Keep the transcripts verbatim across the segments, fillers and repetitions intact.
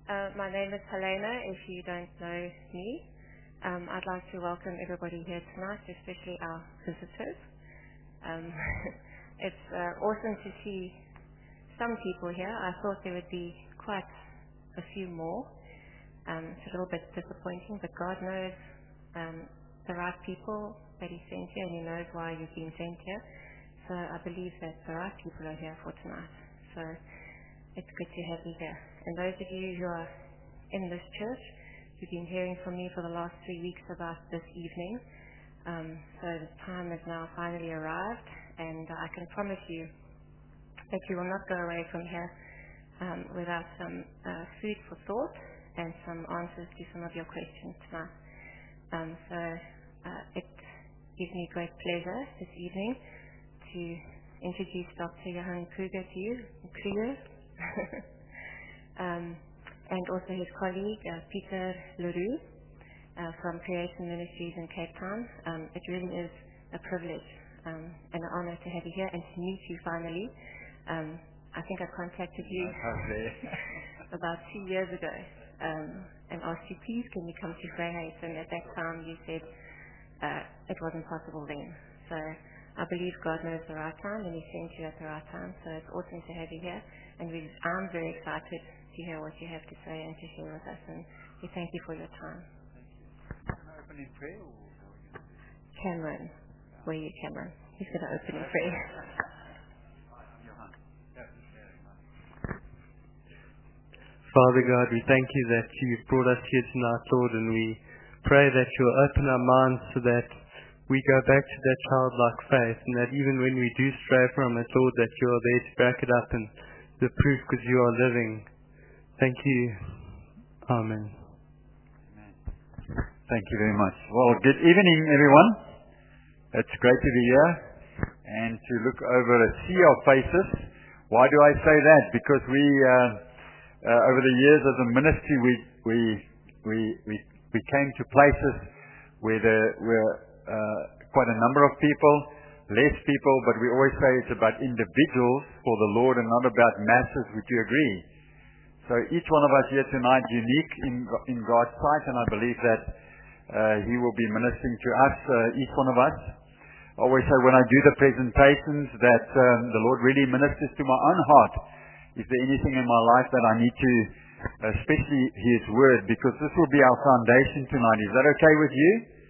Uh, my name is Helena, if you don't know me. Um, I'd like to welcome everybody here tonight, especially our visitors. Um, it's uh, awesome to see some people here. I thought there would be quite a few more. Um, it's a little bit disappointing, but God knows um, the right people that He sent here, and He knows why you've been sent here. So I believe that the right people are here for tonight. So it's good to have you here. And those of you who are in this church, you've been hearing from me for the last three weeks about this evening. Um, so the time has now finally arrived, and I can promise you that you will not go away from here um, without some uh, food for thought and some answers to some of your questions tonight. Um, so uh, it gives me great pleasure this evening to introduce Doctor Johan Kruger to you. Kruger. um, and also his colleague, uh, Peter Leroux, uh, from Creation Ministries in Cape Town. Um, it really is a privilege um, and an honor to have you here and to meet you finally. Um, I think I contacted you about two years ago um, and asked you, please, can you come to Vryheid? And at that time you said uh, it wasn't possible then. So I believe God knows the right time, and He sent you at the right time. So it's awesome to have you here, and we, I'm very excited to hear what you have to say and to share with us. And we thank you for your time. Can I open in prayer? Or Cameron, where are you, Cameron? He's going to open in prayer. Father God, we thank you that you've brought us here tonight, Lord, and we pray that you'll open our minds so that we go back to that childlike faith, and that even when we do stray from it, Lord, that you are there to back it up and the proof because you are living. Thank you. Amen. Amen. Thank you very much. Well, good evening, everyone. It's great to be here and to look over a sea of faces. Why do I say that? Because we, uh, uh, over the years as a ministry, we we we we, we came to places where there were uh, quite a number of people, less people, but we always say it's about individuals for the Lord and not about masses. Would you agree? So each one of us here tonight unique in in God's sight, and I believe that uh, He will be ministering to us, uh, each one of us. I always say when I do the presentations that um, the Lord really ministers to my own heart. Is there anything in my life that I need to, especially His Word, because this will be our foundation tonight. Is that okay with you?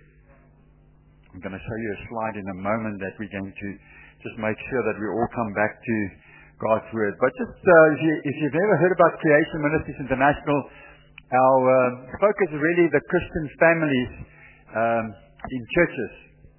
I'm going to show you a slide in a moment that we're going to just make sure that we all come back to God's Word. But just uh, if, you, if you've never heard about Creation Ministries International, our uh, focus is really the Christian families um, in churches.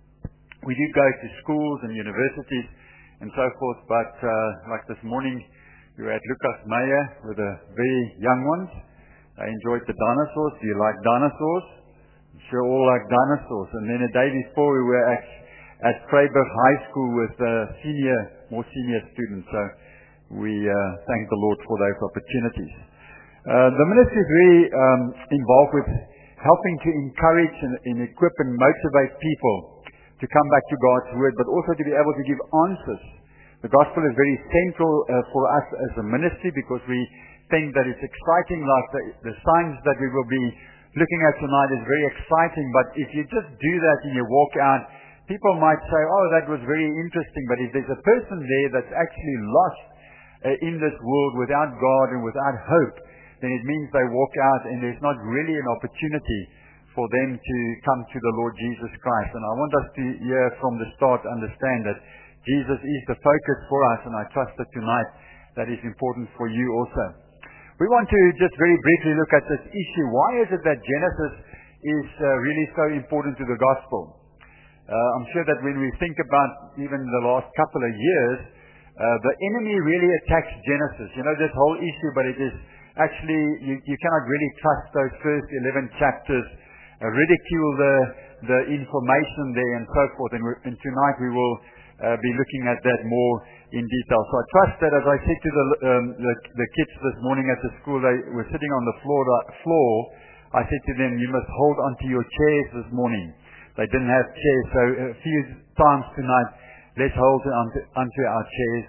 We do go to schools and universities and so forth, but uh, like this morning we were at Lucas Meyer with the very young ones. They enjoyed the dinosaurs. Do you like dinosaurs? I'm sure all like dinosaurs. And then a day before we were at, at Vryburg High School with uh, senior, more senior students. So we uh, thank the Lord for those opportunities. Uh, the ministry is really um, involved with helping to encourage and, and equip and motivate people to come back to God's Word, but also to be able to give answers. The gospel is very central uh, for us as a ministry because we think that it's exciting, like the, the signs that we will be looking at tonight is very exciting, but if you just do that and you walk out, people might say, oh, that was very interesting, but if there's a person there that's actually lost uh, in this world without God and without hope, then it means they walk out and there's not really an opportunity for them to come to the Lord Jesus Christ. And I want us to hear from the start understand that Jesus is the focus for us, and I trust that tonight that is important for you also. We want to just very briefly look at this issue. Why is it that Genesis is uh, really so important to the gospel? Uh, I'm sure that when we think about even the last couple of years, uh, the enemy really attacks Genesis. You know, this whole issue, but it is actually, you, you cannot really trust those first eleven chapters, uh, ridicule the, the information there and so forth. And, and tonight we will uh, be looking at that more in detail. So I trust that as I said to the, um, the, the kids this morning at the school, they were sitting on the floor, floor, I said to them, you must hold onto your chairs this morning. They didn't have chairs, so a few times tonight, let's hold onto, onto our chairs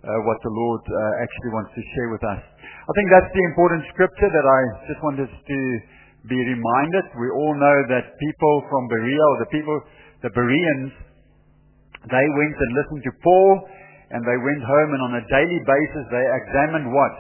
uh, what the Lord uh, actually wants to share with us. I think that's the important scripture that I just want us to be reminded. We all know that people from Berea, or the people, the Bereans, they went and listened to Paul, and they went home, and on a daily basis they examined what?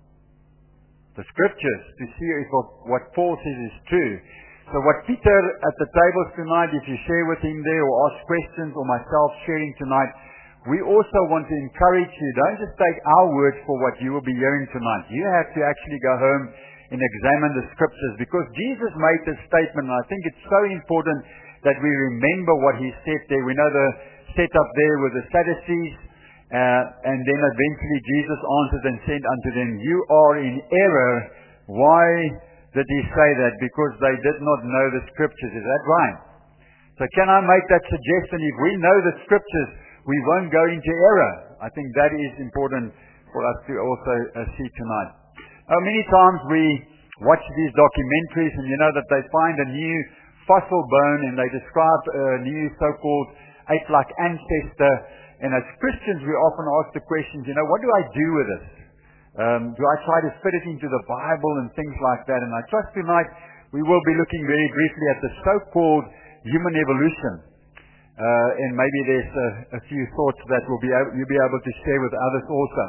The scriptures, to see if what Paul says is true. So what Peter at the tables tonight, if you share with him there or ask questions, or myself sharing tonight, we also want to encourage you. Don't just take our word for what you will be hearing tonight. You have to actually go home and examine the scriptures, because Jesus made this statement, and I think it's so important that we remember what he said there. We know the setup there with the Sadducees, uh, and then eventually Jesus answered and said unto them, you are in error. Why did he say that? Because they did not know the scriptures. Is that right? So can I make that suggestion? If we know the scriptures, we won't go into error. I think that is important for us to also uh, see tonight. Uh, many times we watch these documentaries, and you know that they find a new fossil bone, and they describe a new so-called ape-like ancestor. And as Christians, we often ask the questions, you know, what do I do with this? Um, do I try to fit it into the Bible and things like that? And I trust tonight we will be looking very briefly at the so-called human evolution. Uh, and maybe there's a, a few thoughts that will be able, you'll be able to share with others also.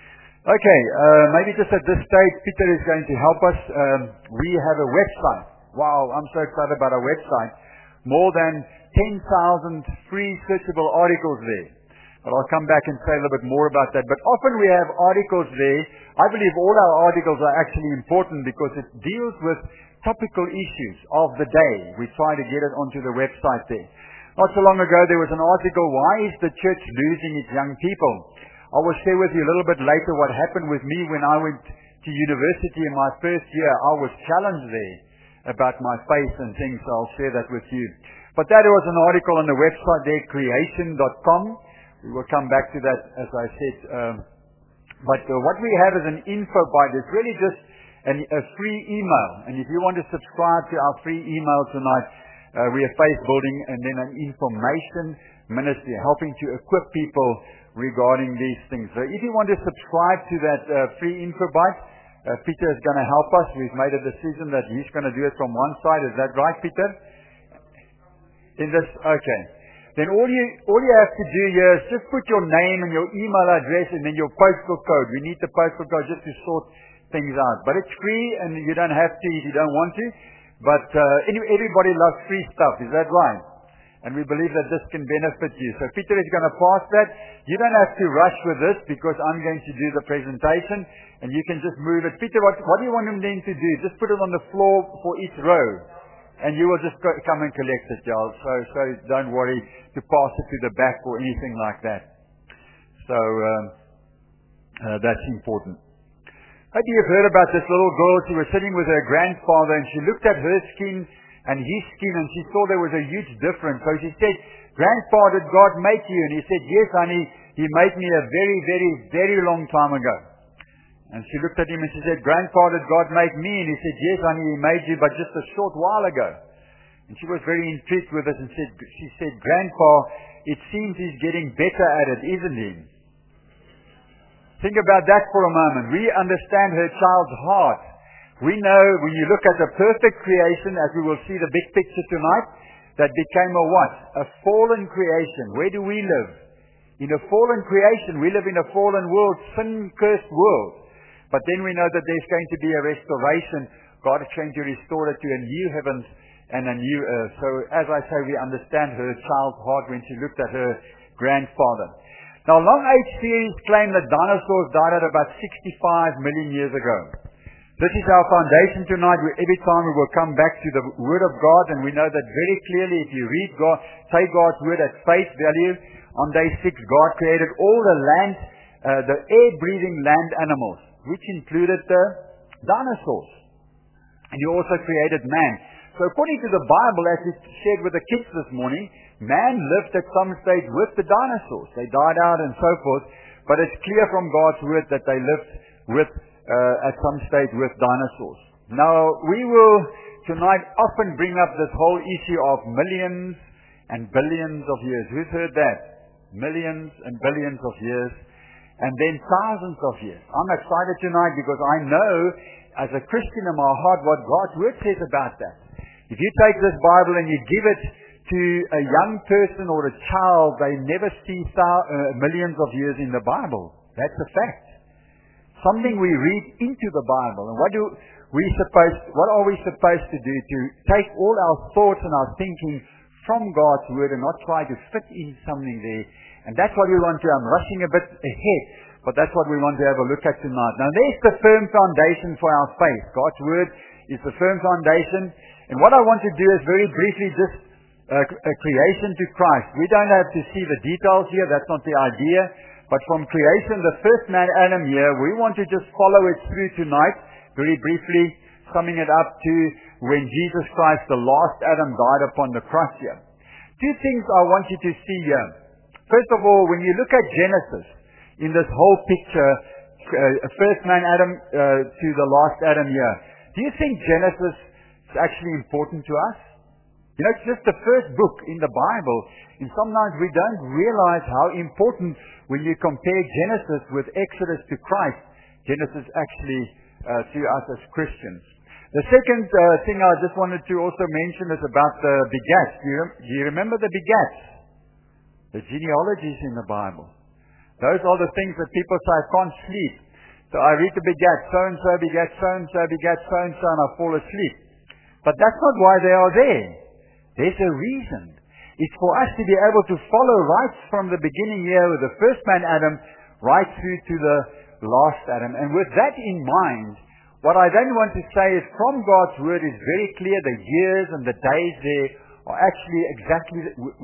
Okay, uh, maybe just at this stage, Peter is going to help us. Um, we have a website. Wow, I'm so excited about our website. More than ten thousand free searchable articles there. But I'll come back and say a little bit more about that. But often we have articles there. I believe all our articles are actually important because it deals with topical issues of the day. We try to get it onto the website there. Not so long ago, there was an article, why is the church losing its young people? I will share with you a little bit later what happened with me when I went to university in my first year. I was challenged there about my faith and things, so I'll share that with you. But that was an article on the website there, creation dot com. We will come back to that, as I said. Um, but uh, what we have is an info bite. It's really just an, a free email. And if you want to subscribe to our free email tonight, Uh, we are faith building and then an information ministry, helping to equip people regarding these things. So if you want to subscribe to that uh, free info bite, uh, Peter is going to help us. We've made a decision that he's going to do it from one side. Is that right, Peter? In this, okay. Then all you all you have to do here is just put your name and your email address and then your postal code. We need the postal code just to sort things out. But it's free, and you don't have to if you don't want to. But uh, everybody loves free stuff, is that right? And we believe that this can benefit you. So Peter is going to pass that. You don't have to rush with this because I'm going to do the presentation and you can just move it. Peter, what, what do you want him then to do? Just put it on the floor for each row and you will just go, come and collect it, y'all. So, so don't worry to pass it to the back or anything like that. So um, uh, that's important. Maybe you've heard about this little girl. She was sitting with her grandfather and she looked at her skin and his skin and she saw there was a huge difference. So she said, Grandpa, did God make you? And he said, yes, honey, he made me a very, very, very long time ago. And she looked at him and she said, Grandpa, did God make me? And he said, yes, honey, he made you, but just a short while ago. And she was very intrigued with us and said, she said, Grandpa, it seems he's getting better at it, isn't he? Think about that for a moment. We understand her child's heart. We know when you look at the perfect creation, as we will see the big picture tonight, that became a what? A fallen creation. Where do we live? In a fallen creation. We live in a fallen world, sin-cursed world. But then we know that there's going to be a restoration. God is going to restore it to a new heavens and a new earth. So as I say, we understand her child's heart when she looked at her grandfather. Now, long-age theories claim that dinosaurs died at about sixty-five million years ago. This is our foundation tonight. Every time we will come back to the Word of God, and we know that very clearly if you read God, take God's Word at face value, on day six, God created all the land, uh, the air-breathing land animals, which included the dinosaurs. And He also created man. So according to the Bible, as we shared with the kids this morning, man lived at some stage with the dinosaurs. They died out and so forth, but it's clear from God's Word that they lived with, uh, at some stage with dinosaurs. Now, we will tonight often bring up this whole issue of millions and billions of years. Who's heard that? Millions and billions of years. and then thousands of years. I'm excited tonight because I know as a Christian in my heart what God's Word says about that. If you take this Bible and you give it to a young person or a child, they never see thou- uh, millions of years in the Bible. That's a fact. Something we read into the Bible. And what do we supposed, what are we supposed to do? To take all our thoughts and our thinking from God's Word and not try to fit in something there. And that's what we want to. I'm rushing a bit ahead, but that's what we want to have a look at tonight. Now there's the firm foundation for our faith. God's Word is the firm foundation. And what I want to do is very briefly just uh, a creation to Christ. We don't have to see the details here. That's not the idea. But from creation, the first man Adam here, we want to just follow it through tonight, very briefly, summing it up to when Jesus Christ, the last Adam, died upon the cross here. Two things I want you to see here. First of all, when you look at Genesis, in this whole picture, uh, first man Adam uh, to the last Adam here, do you think Genesis is actually important to us? You know, it's just the first book in the Bible, and sometimes we don't realize how important when you compare Genesis with Exodus to Christ, Genesis actually uh, to us as Christians. The second uh, thing I just wanted to also mention is about the begats. Do you, do you remember the begats? The genealogies in the Bible. Those are the things that people say, I can't sleep. So I read the begat, so-and-so begat, so-and-so begat, so-and-so, and I fall asleep. But that's not why they are there. There's a reason. It's for us to be able to follow right from the beginning here with the first man Adam right through to the last Adam. And with that in mind, what I then want to say is from God's Word is very clear. The years and the days there are actually exactly,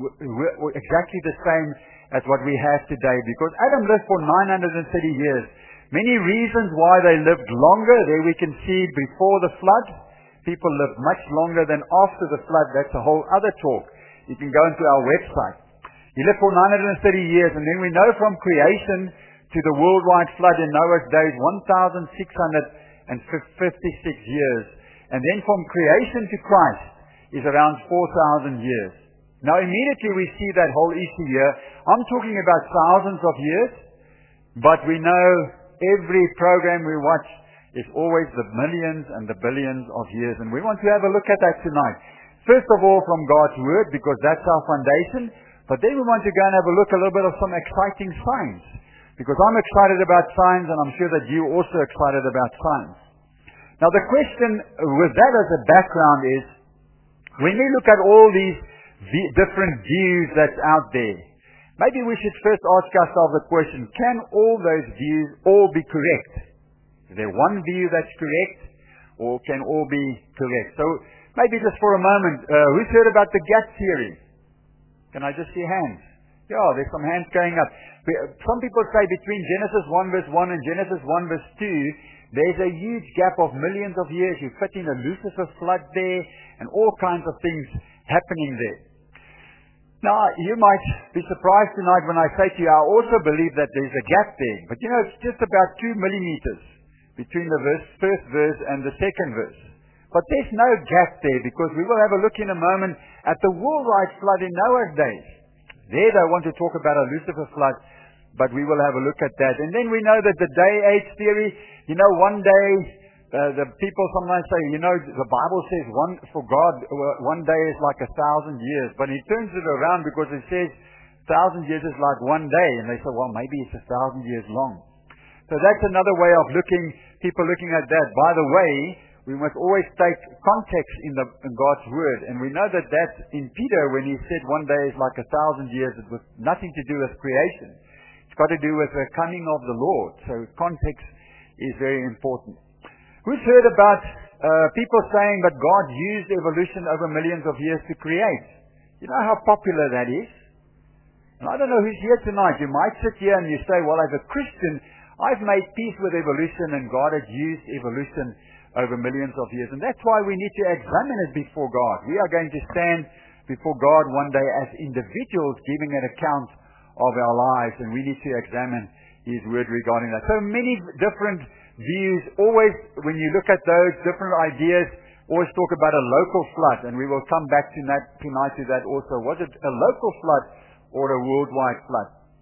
exactly the same as what we have today. Because Adam lived for nine hundred thirty years. Many reasons why they lived longer. There we can see before the flood. People lived much longer than after the flood. That's a whole other talk. You can go into our website. He lived for nine hundred thirty years, and then we know from creation to the worldwide flood in Noah's days, one thousand six hundred fifty-six years. And then from creation to Christ is around four thousand years. Now immediately we see that whole issue here. I'm talking about thousands of years, but we know every program we watch is always the millions and the billions of years. And we want to have a look at that tonight. First of all, from God's Word, because that's our foundation. But then we want to go and have a look a little bit of some exciting science. Because I'm excited about science, and I'm sure that you're also excited about science. Now the question with that as a background is, when we look at all these v- different views that's out there, maybe we should first ask ourselves the question, can all those views all be correct? Is there one view that's correct, or can all be correct? So maybe just for a moment, uh, who's heard about the gap theory? Can I just see hands? Yeah, there's some hands going up. Some people say between Genesis one verse one and Genesis one verse two, there's a huge gap of millions of years. You fit in a Lucifer flood there, and all kinds of things happening there. Now, you might be surprised tonight when I say to you, I also believe that there's a gap there. But you know, it's just about two millimeters between the verse, first verse and the second verse. But there's no gap there, because we will have a look in a moment at the worldwide flood in Noah's days. There they want to talk about a Lucifer flood, but we will have a look at that. And then we know that the day age theory, you know, one day, uh, the people sometimes say, you know, the Bible says one for God, one day is like a thousand years. But he turns it around because it says thousand years is like one day. And they say, well, maybe it's a thousand years long. So that's another way of looking, people looking at that. By the way, we must always take context in, the, in God's Word. And we know that that's in Peter when he said one day is like a thousand years. It was nothing to do with creation. It's got to do with the coming of the Lord. So context is very important. Who's heard about uh, people saying that God used evolution over millions of years to create? You know how popular that is? And I don't know who's here tonight. You might sit here and you say, well, as a Christian, I've made peace with evolution, and God has used evolution over millions of years. And that's why we need to examine it before God. We are going to stand before God one day as individuals giving an account of our lives, and we need to examine His Word regarding that. So many different views. Always, when you look at those different ideas, always talk about a local flood, and we will come back to that, tonight to that also. Was it a local flood or a worldwide flood?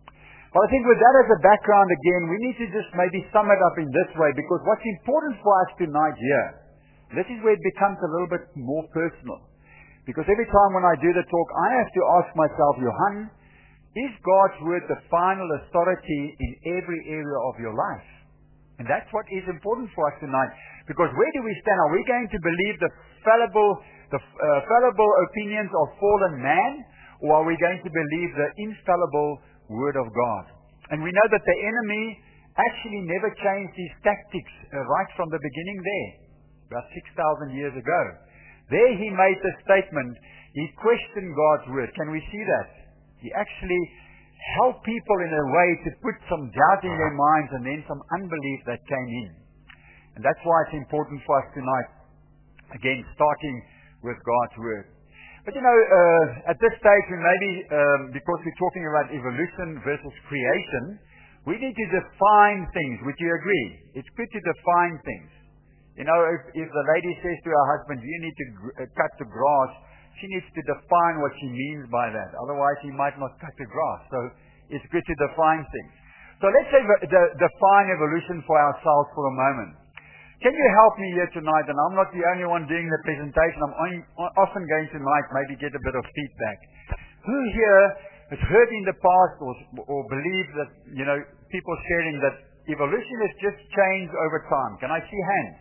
But I think with that as a background again, we need to just maybe sum it up in this way, because what's important for us tonight here, this is where it becomes a little bit more personal. Because every time when I do the talk, I have to ask myself, Johan, is God's word the final authority in every area of your life? And that's what is important for us tonight. Because where do we stand? Are we going to believe the fallible, the uh, fallible opinions of fallen man, or are we going to believe the infallible word of God? And we know that the enemy actually never changed his tactics uh, right from the beginning there, about six thousand years ago. There he made the statement, he questioned God's word. Can we see that? He actually helped people in a way to put some doubt in their minds and then some unbelief that came in. And that's why it's important for us tonight, again, starting with God's word. But you know, uh, at this stage, we maybe, um, because we're talking about evolution versus creation, we need to define things. Would you agree? It's good to define things. You know, if, if the lady says to her husband, you need to gr- uh, cut the grass, she needs to define what she means by that. Otherwise, he might not cut the grass. So it's good to define things. So let's say the, the, define evolution for ourselves for a moment. Can you help me here tonight? And I'm not the only one doing the presentation. I'm only, often going tonight maybe get a bit of feedback. Who here has heard in the past or, or believes that, you know, people sharing that evolution has just changed over time? Can I see hands?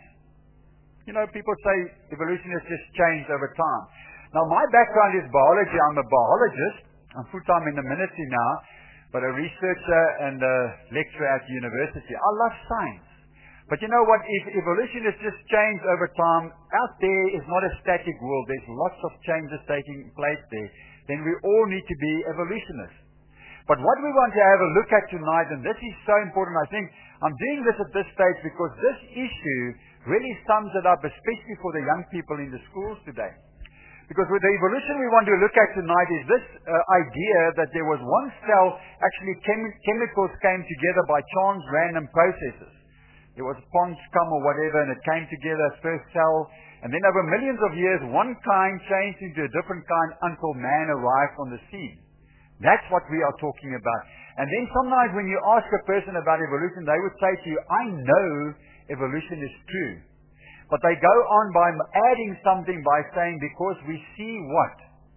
You know, people say evolution has just changed over time. Now, my background is biology. I'm a biologist. I'm full-time in the military now, but a researcher and a lecturer at the university. I love science. But you know what? If evolution has just changed over time, out there is not a static world. There's lots of changes taking place there. Then we all need to be evolutionists. But what we want to have a look at tonight, and this is so important, I think I'm doing this at this stage because this issue really sums it up, especially for the young people in the schools today. Because with the evolution we want to look at tonight is this uh, idea that there was one cell, actually chem- chemicals came together by chance, random processes. There was pond scum or whatever, and it came together as first cell. And then over millions of years, one kind changed into a different kind until man arrived on the scene. That's what we are talking about. And then sometimes when you ask a person about evolution, they would say to you, I know evolution is true. But they go on by adding something by saying, because we see what?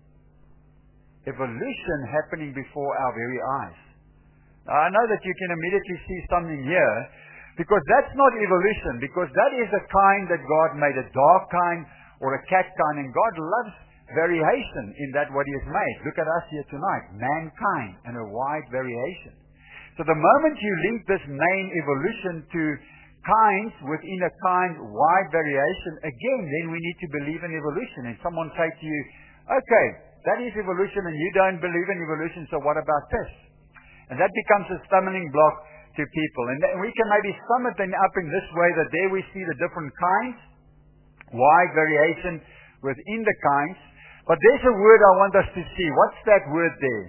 Evolution happening before our very eyes. Now, I know that you can immediately see something here, because that's not evolution, because that is a kind that God made, a dog kind or a cat kind, and God loves variation in that what He has made. Look at us here tonight, mankind, and a wide variation. So the moment you link this name evolution to kinds within a kind, wide variation, again, then we need to believe in evolution. And someone say to you, okay, that is evolution and you don't believe in evolution, so what about this? And that becomes a stumbling block to people. And we can maybe sum it then up in this way, that there we see the different kinds, wide variation within the kinds. But there's a word I want us to see. What's that word there?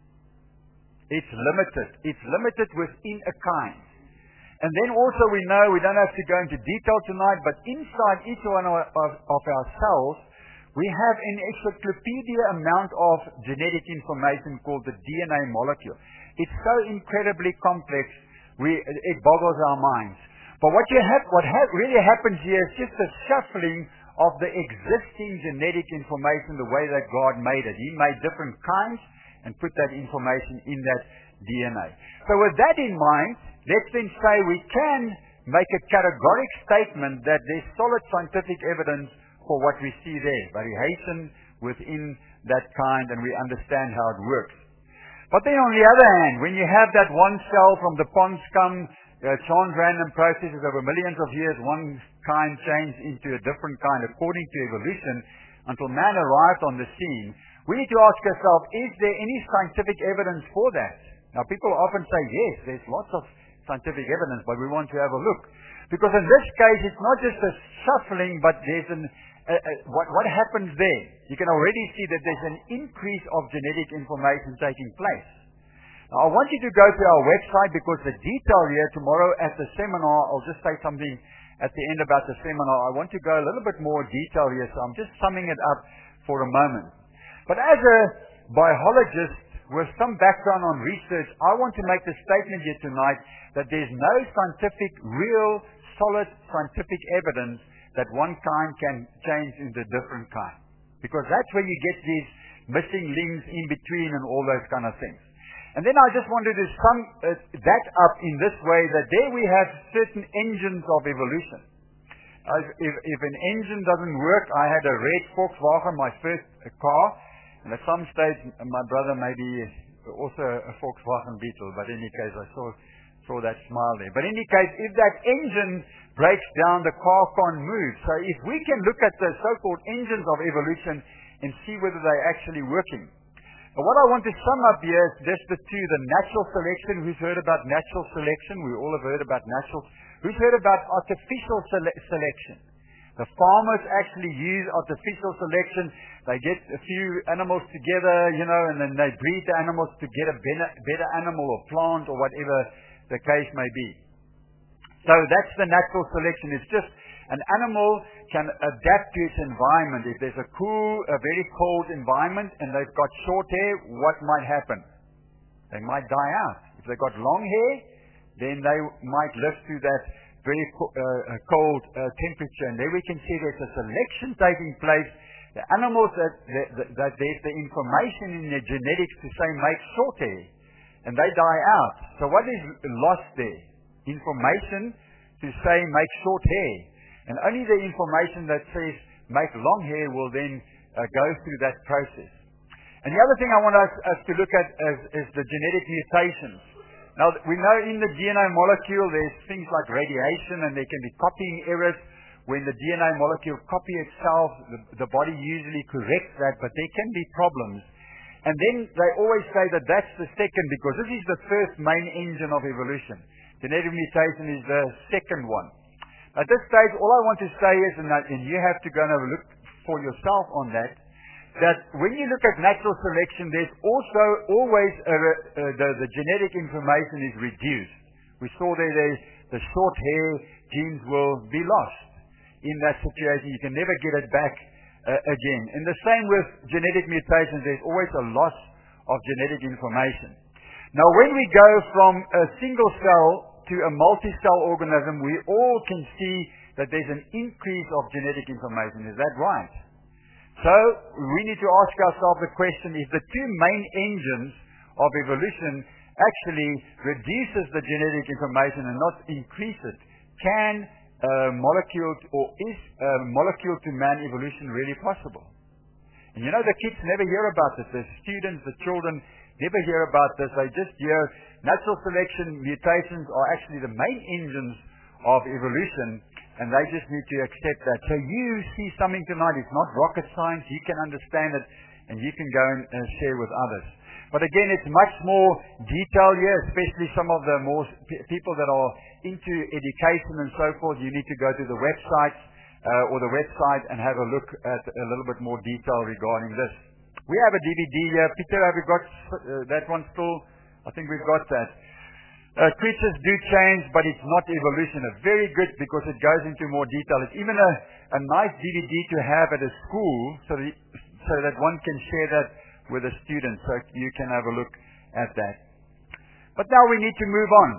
It's limited. It's limited within a kind. And then also we know, we don't have to go into detail tonight, but inside each one of, of, of our cells, we have an encyclopedia amount of genetic information called the D N A molecule. It's so incredibly complex, we, it boggles our minds. But what you have, what ha- really happens here is just a shuffling of the existing genetic information the way that God made it. He made different kinds and put that information in that D N A. So with that in mind, let's then say we can make a categoric statement that there's solid scientific evidence for what we see there, variation within that kind, and we understand how it works. But then on the other hand, when you have that one cell from the pond scum, uh, chance random processes over millions of years, one kind changed into a different kind according to evolution until man arrived on the scene, we need to ask ourselves, is there any scientific evidence for that? Now people often say, yes, there's lots of scientific evidence, but we want to have a look. Because in this case, it's not just a shuffling, but there's an, uh, uh, what, what happens there? You can already see that there's an increase of genetic information taking place. Now, I want you to go to our website, because the detail here tomorrow at the seminar, I'll just say something at the end about the seminar. I want to go a little bit more detail here, so I'm just summing it up for a moment. But as a biologist, with some background on research, I want to make the statement here tonight that there's no scientific, real, solid scientific evidence that one kind can change into a different kind. Because that's where you get these missing links in between and all those kind of things. And then I just wanted to sum uh, that up in this way, that there we have certain engines of evolution. Uh, if, if an engine doesn't work, I had a red Volkswagen, my first uh, car, and at some stage my brother maybe also a Volkswagen Beetle, but in any case I saw saw that smile there. But in any case, if that engine breaks down, the car can't move. So if we can look at the so-called engines of evolution and see whether they're actually working. But what I want to sum up here is just the two, the natural selection. Who's heard about natural selection? We all have heard about natural. Who's heard about artificial sele- selection? The farmers actually use artificial selection. They get a few animals together, you know, and then they breed the animals to get a better, better animal or plant or whatever the case may be. So that's the natural selection. It's just an animal can adapt to its environment. If there's a cool, a very cold environment and they've got short hair, what might happen? They might die out. If they've got long hair, then they might live through that very co- uh, cold uh, temperature. And there we can see there's a selection taking place. The animals that, that, that, that there's the information in their genetics to say make short hair, and they die out. So what is lost there? Information to say make short hair. And only the information that says make long hair will then uh, go through that process. And the other thing I want us, us to look at is, is the genetic mutations. Now, we know in the D N A molecule there's things like radiation, and there can be copying errors. When the D N A molecule copies itself, the, the body usually corrects that, but there can be problems. And then they always say that that's the second, because this is the first main engine of evolution. Genetic mutation is the second one. At this stage, all I want to say is, and, that, and you have to go and have a look for yourself on that, that when you look at natural selection, there's also always a, uh, the, the genetic information is reduced. We saw there the, the short hair genes will be lost in that situation. You can never get it back uh, again. And the same with genetic mutations, there's always a loss of genetic information. Now, when we go from a single cell to a multi-cell organism, we all can see that there's an increase of genetic information. Is that right? So, we need to ask ourselves the question, if the two main engines of evolution actually reduces the genetic information and not increase it, can uh, molecule to, or is uh, molecule to man evolution really possible? And you know, the kids never hear about this. The students, the children never hear about this. They just hear natural selection, mutations are actually the main engines of evolution, and they just need to accept that. So you see something tonight, it's not rocket science, you can understand it, and you can go and uh, share with others. But again, it's much more detail here, especially some of the more p- people that are into education and so forth. You need to go to the website uh, or the website and have a look at a little bit more detail regarding this. We have a D V D here. Peter, have you got uh, that one still? I think we've got that. Uh, creatures do change, but it's not evolution. It's very good because it goes into more detail. It's even a, a nice D V D to have at a school so that, so that one can share that with the students, so you can have a look at that. But now we need to move on.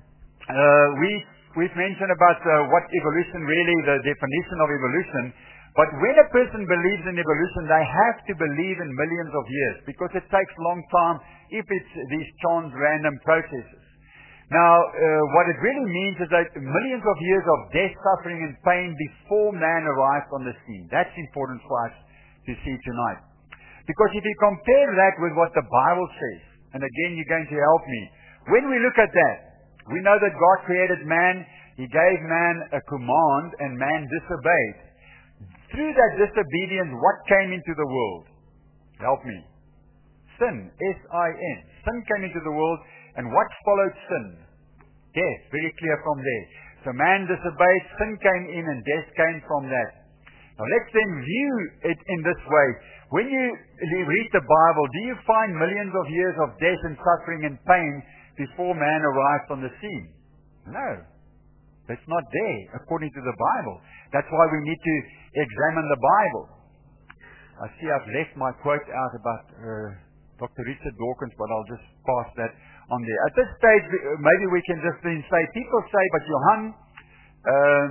Uh, we, we've mentioned about uh, what evolution really, the definition of evolution. But when a person believes in evolution, they have to believe in millions of years, because it takes a long time if it's these chance random processes. Now, uh, what it really means is that millions of years of death, suffering, and pain before man arrived on the scene. That's important for us to see tonight. Because if you compare that with what the Bible says, and again, you're going to help me. When we look at that, we know that God created man, He gave man a command, and man disobeyed. Through that disobedience, what came into the world? Help me. Sin. S I N. Sin came into the world, and what followed sin? Death. Very clear from there. So man disobeyed, sin came in, and death came from that. Now let's then view it in this way. When you read the Bible, do you find millions of years of death and suffering and pain before man arrived on the scene? No. That's not there, according to the Bible. That's why we need to examine the Bible. I see I've left my quote out about uh, Doctor Richard Dawkins, but I'll just pass that on there. At this stage, maybe we can just then say, people say, but Johan, uh,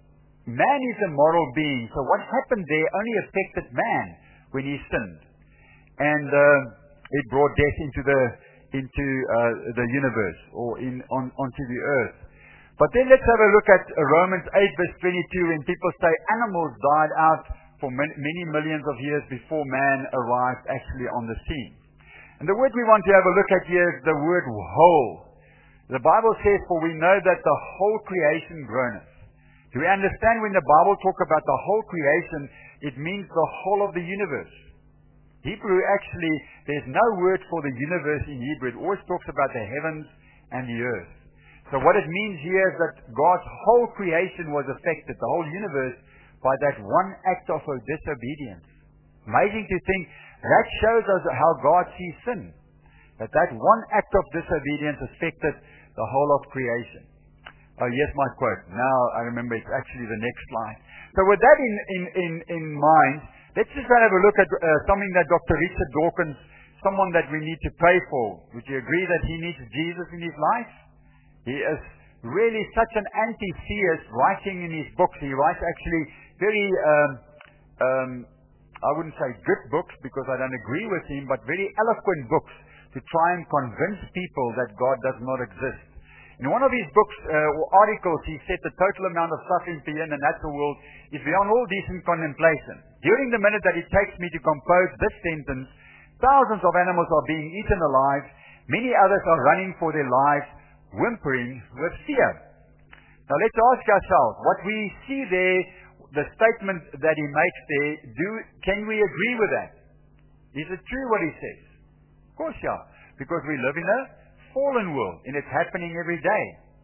man is a moral being, so what happened there only affected man when he sinned. And uh, it brought death into the into uh, the universe, or in on onto the earth. But then let's have a look at Romans eight verse twenty-two, when people say animals died out for many, many millions of years before man arrived actually on the scene. And the word we want to have a look at here is the word whole. The Bible says, for we know that the whole creation groaneth. Do we understand when the Bible talks about the whole creation, it means the whole of the universe. Hebrew actually, there's no word for the universe in Hebrew. It always talks about the heavens and the earth. So what it means here is that God's whole creation was affected, the whole universe, by that one act of disobedience. Amazing to think, that shows us how God sees sin. That that one act of disobedience affected the whole of creation. Oh, yes, my quote. Now I remember it's actually the next slide. So with that in, in, in, in mind, let's just have a look at uh, something that Doctor Richard Dawkins, someone that we need to pray for. Would you agree that he needs Jesus in his life? He is really such an anti-theist, writing in his books. He writes actually very, um, um, I wouldn't say good books because I don't agree with him, but very eloquent books to try and convince people that God does not exist. In one of his books uh, or articles, he said the total amount of suffering per year in the natural world is beyond all decent contemplation. During the minute that it takes me to compose this sentence, thousands of animals are being eaten alive. Many others are running for their lives, whimpering with fear. Now let's ask ourselves, what we see there, the statement that he makes there, do can we agree with that? Is it true what he says? Of course, yeah. Because we live in a fallen world, and it's happening every day.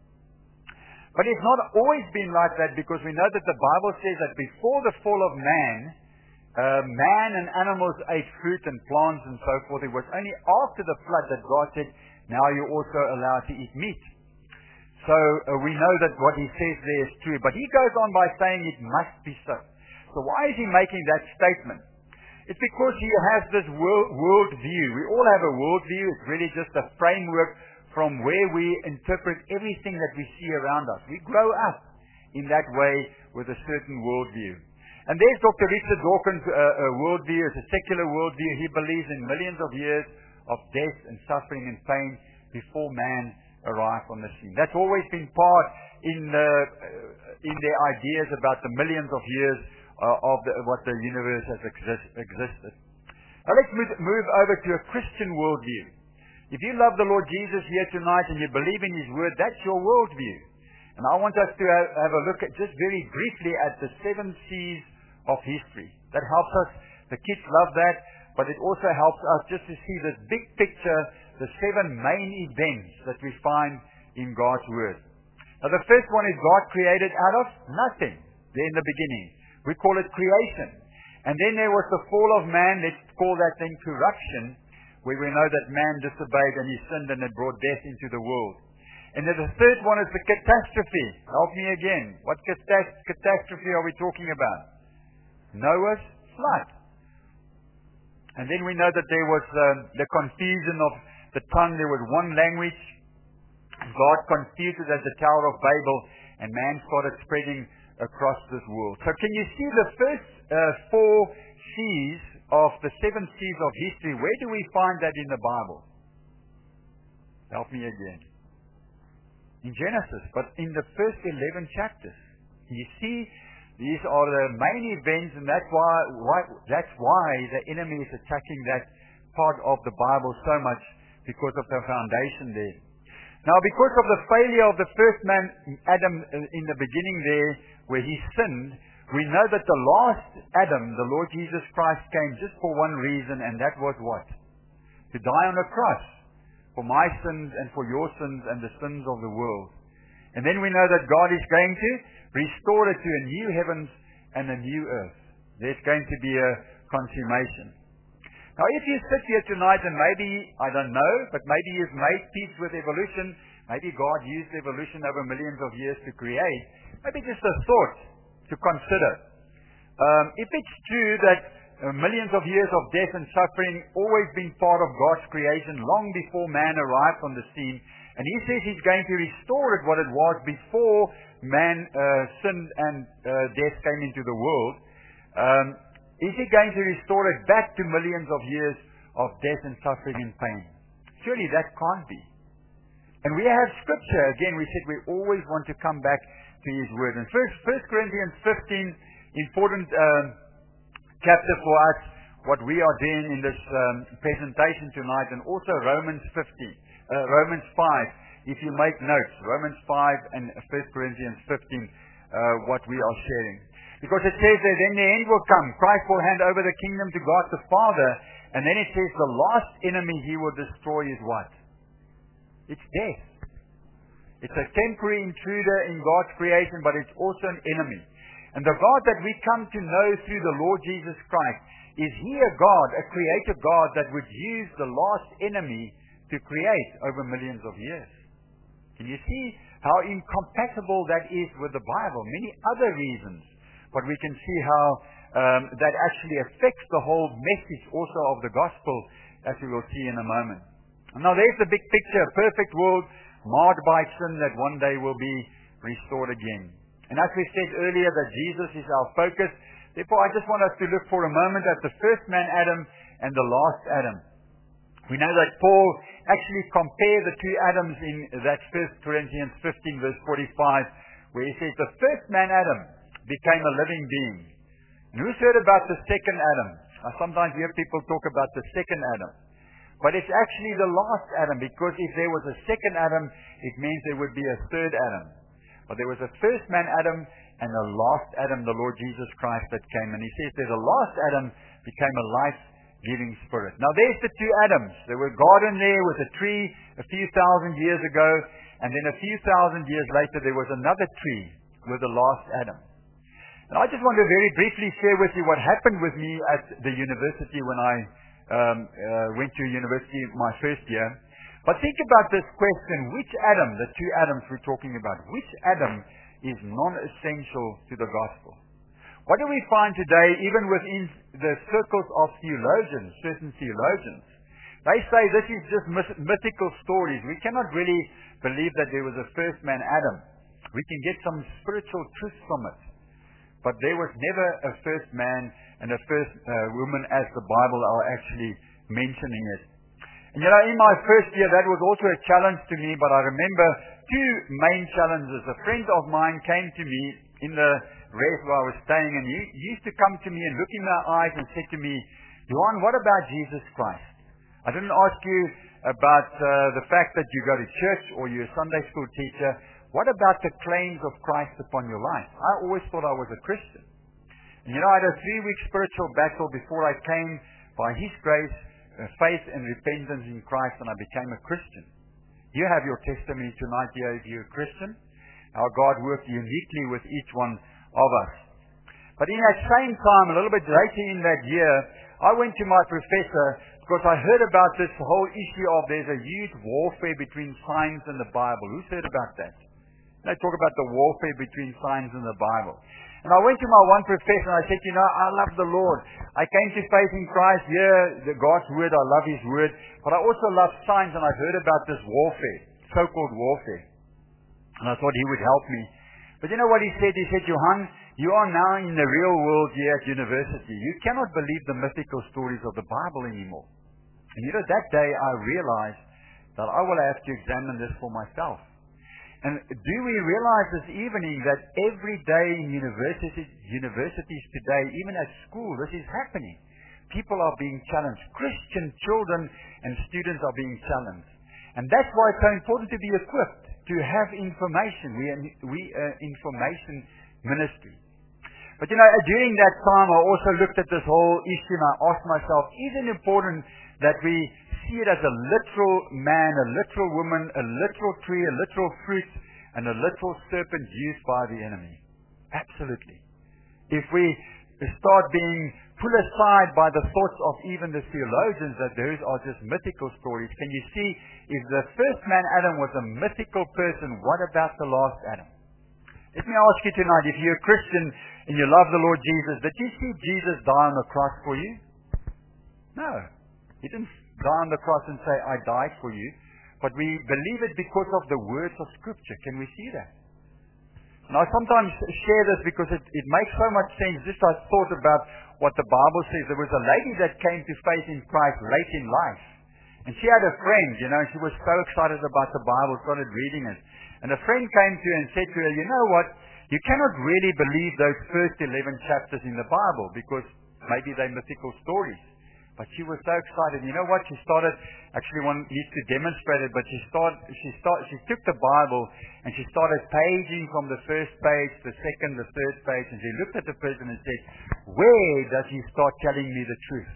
But it's not always been like that, because we know that the Bible says that before the fall of man, uh, man and animals ate fruit and plants and so forth. It was only after the flood that God said, now you're also allowed to eat meat. So uh, we know that what he says there is true. But he goes on by saying it must be so. So why is he making that statement? It's because he has this world, world view. We all have a world view. It's really just a framework from where we interpret everything that we see around us. We grow up in that way with a certain world view. And there's Doctor Richard Dawkins' uh, uh, world view. It's a secular world view. He believes in millions of years of death and suffering and pain before man arrived on the scene. That's always been part in, the, uh, in their ideas about the millions of years Uh, of the, what the universe has exist, existed. Now let's move, move over to a Christian worldview. If you love the Lord Jesus here tonight and you believe in His Word, that's your worldview. And I want us to have, have a look at just very briefly at the seven C's of history. That helps us. The kids love that, but it also helps us just to see this big picture, the seven main events that we find in God's Word. Now the first one is God created out of nothing there in the beginning. We call it creation. And then there was the fall of man, let's call that then corruption, where we know that man disobeyed and he sinned and it brought death into the world. And then the third one is the catastrophe. Help me again. What catas- catastrophe are we talking about? Noah's flood. And then we know that there was um, the confusion of the tongue. There was one language. God confused it at the Tower of Babel, and man started spreading across this world. So can you see the first uh, four C's of the seven C's of history? Where do we find that in the Bible? Help me again. In Genesis, but in the first eleven chapters. You see, these are the main events, and that's why, why that's why the enemy is attacking that part of the Bible so much, because of the foundation there. Now, because of the failure of the first man, Adam, in the beginning there, where he sinned, we know that the last Adam, the Lord Jesus Christ, came just for one reason, and that was what? To die on a cross for my sins and for your sins and the sins of the world. And then we know that God is going to restore it to a new heavens and a new earth. There's going to be a consummation. Now, if you sit here tonight and maybe, I don't know, but maybe you've made peace with evolution, maybe God used evolution over millions of years to create, maybe just a thought to consider. Um, if it's true that uh, millions of years of death and suffering, always been part of God's creation long before man arrived on the scene. And he says he's going to restore it what it was before man uh, sinned and uh, death came into the world. Um, is he going to restore it back to millions of years of death and suffering and pain? Surely that can't be. And we have scripture. Again, we said we always want to come back to his word. And first, First Corinthians fifteen, important um, chapter for us, what we are doing in this um, presentation tonight, and also Romans fifteen, uh, Romans five, if you make notes, Romans five and First Corinthians fifteen, uh, what we are sharing. Because it says that then the end will come. Christ will hand over the kingdom to God the Father, and then it says the last enemy he will destroy is what? It's death. It's a temporary intruder in God's creation, but it's also an enemy. And the God that we come to know through the Lord Jesus Christ, is he a God, a creator God that would use the last enemy to create over millions of years? Can you see how incompatible that is with the Bible? Many other reasons, but we can see how um, that actually affects the whole message also of the gospel, as we will see in a moment. Now there's the big picture, a perfect world marred by sin that one day will be restored again. And as we said earlier, that Jesus is our focus. Therefore, I just want us to look for a moment at the first man Adam and the last Adam. We know that Paul actually compared the two Adams in that First Corinthians fifteen verse forty-five, where he says the first man Adam became a living being. And who's heard about the second Adam? I sometimes hear people talk about the second Adam. But it's actually the last Adam, because if there was a second Adam, it means there would be a third Adam. But there was a first man Adam and a last Adam, the Lord Jesus Christ, that came. And he says that the last Adam became a life-giving spirit. Now there's the two Adams. There was a garden there with a tree a few thousand years ago, and then a few thousand years later there was another tree with the last Adam. And I just want to very briefly share with you what happened with me at the university when I um, uh, went to university my first year. But think about this question, which Adam, the two Adams we're talking about, which Adam is non-essential to the gospel? What do we find today, even within the circles of theologians, certain theologians? They say this is just myth- mythical stories. We cannot really believe that there was a first man Adam. We can get some spiritual truth from it. But there was never a first man and a first uh, woman as the Bible are actually mentioning it. And you know, in my first year, that was also a challenge to me, but I remember two main challenges. A friend of mine came to me in the res where I was staying, and he, he used to come to me and look in my eyes and said to me, Johan, what about Jesus Christ? I didn't ask you about uh, the fact that you go to church or you're a Sunday school teacher. What about the claims of Christ upon your life? I always thought I was a Christian. And you know, I had a three-week spiritual battle before I came, by His grace, uh, faith and repentance in Christ, and I became a Christian. You have your testimony tonight here if you're a Christian. How God worked uniquely with each one of us. But in that same time, a little bit later in that year, I went to my professor because I heard about this whole issue of there's a huge warfare between science and the Bible. Who's heard about that? They talk about the warfare between science and the Bible. And I went to my one professor and I said, you know, I love the Lord. I came to faith in Christ, yeah, the God's Word, I love His Word. But I also love science, and I've heard about this warfare, so-called warfare. And I thought he would help me. But you know what he said? He said, Johan, you are now in the real world here at university. You cannot believe the mythical stories of the Bible anymore. And you know, that day I realized that I will have to examine this for myself. And do we realize this evening that every day in universities, universities today, even at school, this is happening. People are being challenged. Christian children and students are being challenged. And that's why it's so important to be equipped, to have information. We are we, uh, information ministry. But you know, during that time I also looked at this whole issue and I asked myself, is it important that we see it as a literal man, a literal woman, a literal tree, a literal fruit, and a literal serpent used by the enemy? Absolutely. If we start being put aside by the thoughts of even the theologians that those are just mythical stories, can you see, if the first man Adam was a mythical person, what about the last Adam? Let me ask you tonight, if you're a Christian and you love the Lord Jesus, did you see Jesus die on the cross for you? No. He didn't die on the cross and say, I died for you. But we believe it because of the words of Scripture. Can we see that? Now, I sometimes share this because it, it makes so much sense. Just I thought about what the Bible says. There was a lady that came to faith in Christ late in life. And she had a friend, you know, and she was so excited about the Bible, started reading it. And a friend came to her and said to her, you know what, you cannot really believe those first eleven chapters in the Bible because maybe they're mythical stories. But she was so excited. You know what? She started, actually one needs to demonstrate it, but she started, she started, she took the Bible and she started paging from the first page, the second, the third page, and she looked at the person and said, where does he start telling me the truth?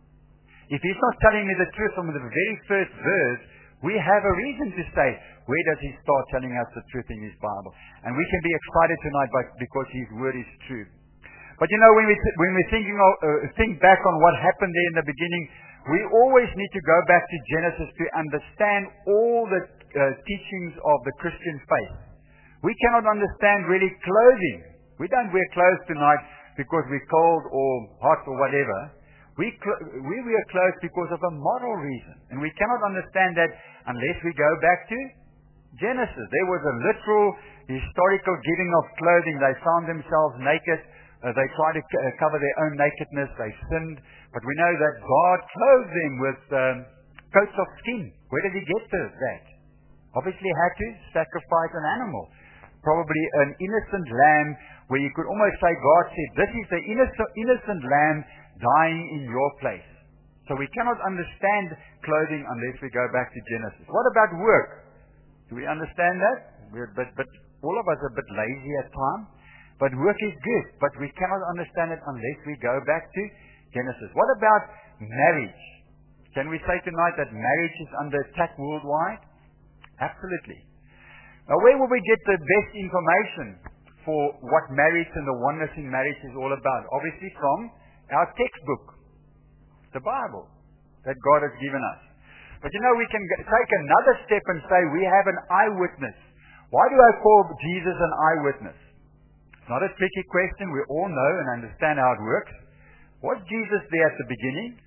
If he's not telling me the truth from the very first verse, we have a reason to say, where does he start telling us the truth in his Bible? And we can be excited tonight by, because his word is true. But you know, when we th- when we're thinking of, uh, think back on what happened there in the beginning, we always need to go back to Genesis to understand all the uh, teachings of the Christian faith. We cannot understand really clothing. We don't wear clothes tonight because we're cold or hot or whatever. We cl- we wear clothes because of a moral reason, and we cannot understand that unless we go back to Genesis. There was a literal historical giving of clothing. They found themselves naked. Uh, they tried to c- uh, cover their own nakedness. They sinned. But we know that God clothed them with um, coats of skin. Where did he get to that? Obviously had to sacrifice an animal. Probably an innocent lamb where you could almost say God said, this is the innocent, innocent lamb dying in your place. So we cannot understand clothing unless we go back to Genesis. What about work? Do we understand that? We're a bit, but all of us are a bit lazy at times. But work is good, but we cannot understand it unless we go back to Genesis. What about marriage? Can we say tonight that marriage is under attack worldwide? Absolutely. Now, where will we get the best information for what marriage and the oneness in marriage is all about? Obviously from our textbook, the Bible, that God has given us. But you know, we can g- take another step and say we have an eyewitness. Why do I call Jesus an eyewitness? Not a tricky question. We all know and understand how it works. Was Jesus there at the beginning?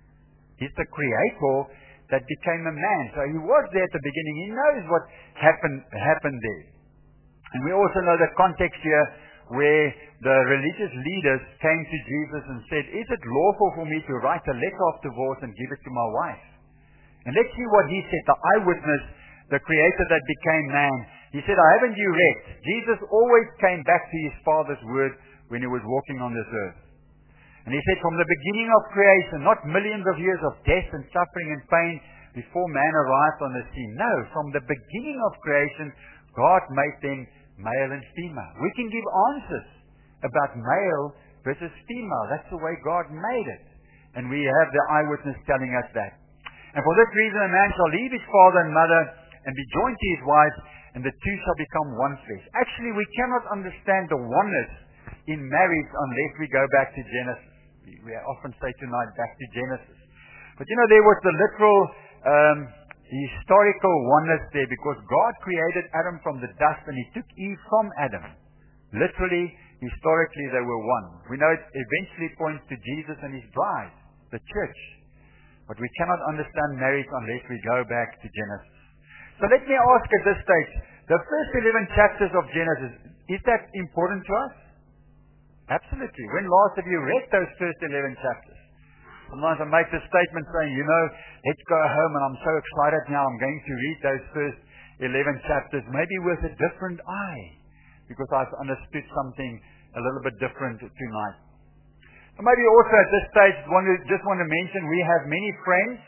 He's the creator that became a man. So he was there at the beginning. He knows what happened, happened there. And we also know the context here where the religious leaders came to Jesus and said, is it lawful for me to write a letter of divorce and give it to my wife? And let's see what he said, the eyewitness, the creator that became man. He said, I haven't you read? Jesus always came back to his Father's word when he was walking on this earth. And he said, from the beginning of creation, not millions of years of death and suffering and pain before man arrived on the scene. No, from the beginning of creation, God made them male and female. We can give answers about male versus female. That's the way God made it. And we have the eyewitness telling us that. And for this reason, a man shall leave his father and mother and be joined to his wife, and the two shall become one flesh. Actually, we cannot understand the oneness in marriage unless we go back to Genesis. We often say tonight, back to Genesis. But you know, there was the literal um, historical oneness there, because God created Adam from the dust and he took Eve from Adam. Literally, historically, they were one. We know it eventually points to Jesus and his bride, the church. But we cannot understand marriage unless we go back to Genesis. So let me ask at this stage, the first eleven chapters of Genesis, is that important to us? Absolutely. When last have you read those first eleven chapters? Sometimes I make the statement saying, you know, let's go home and I'm so excited now, I'm going to read those first eleven chapters, maybe with a different eye, because I've understood something a little bit different tonight. And maybe also at this stage, want to, just want to mention, we have many friends,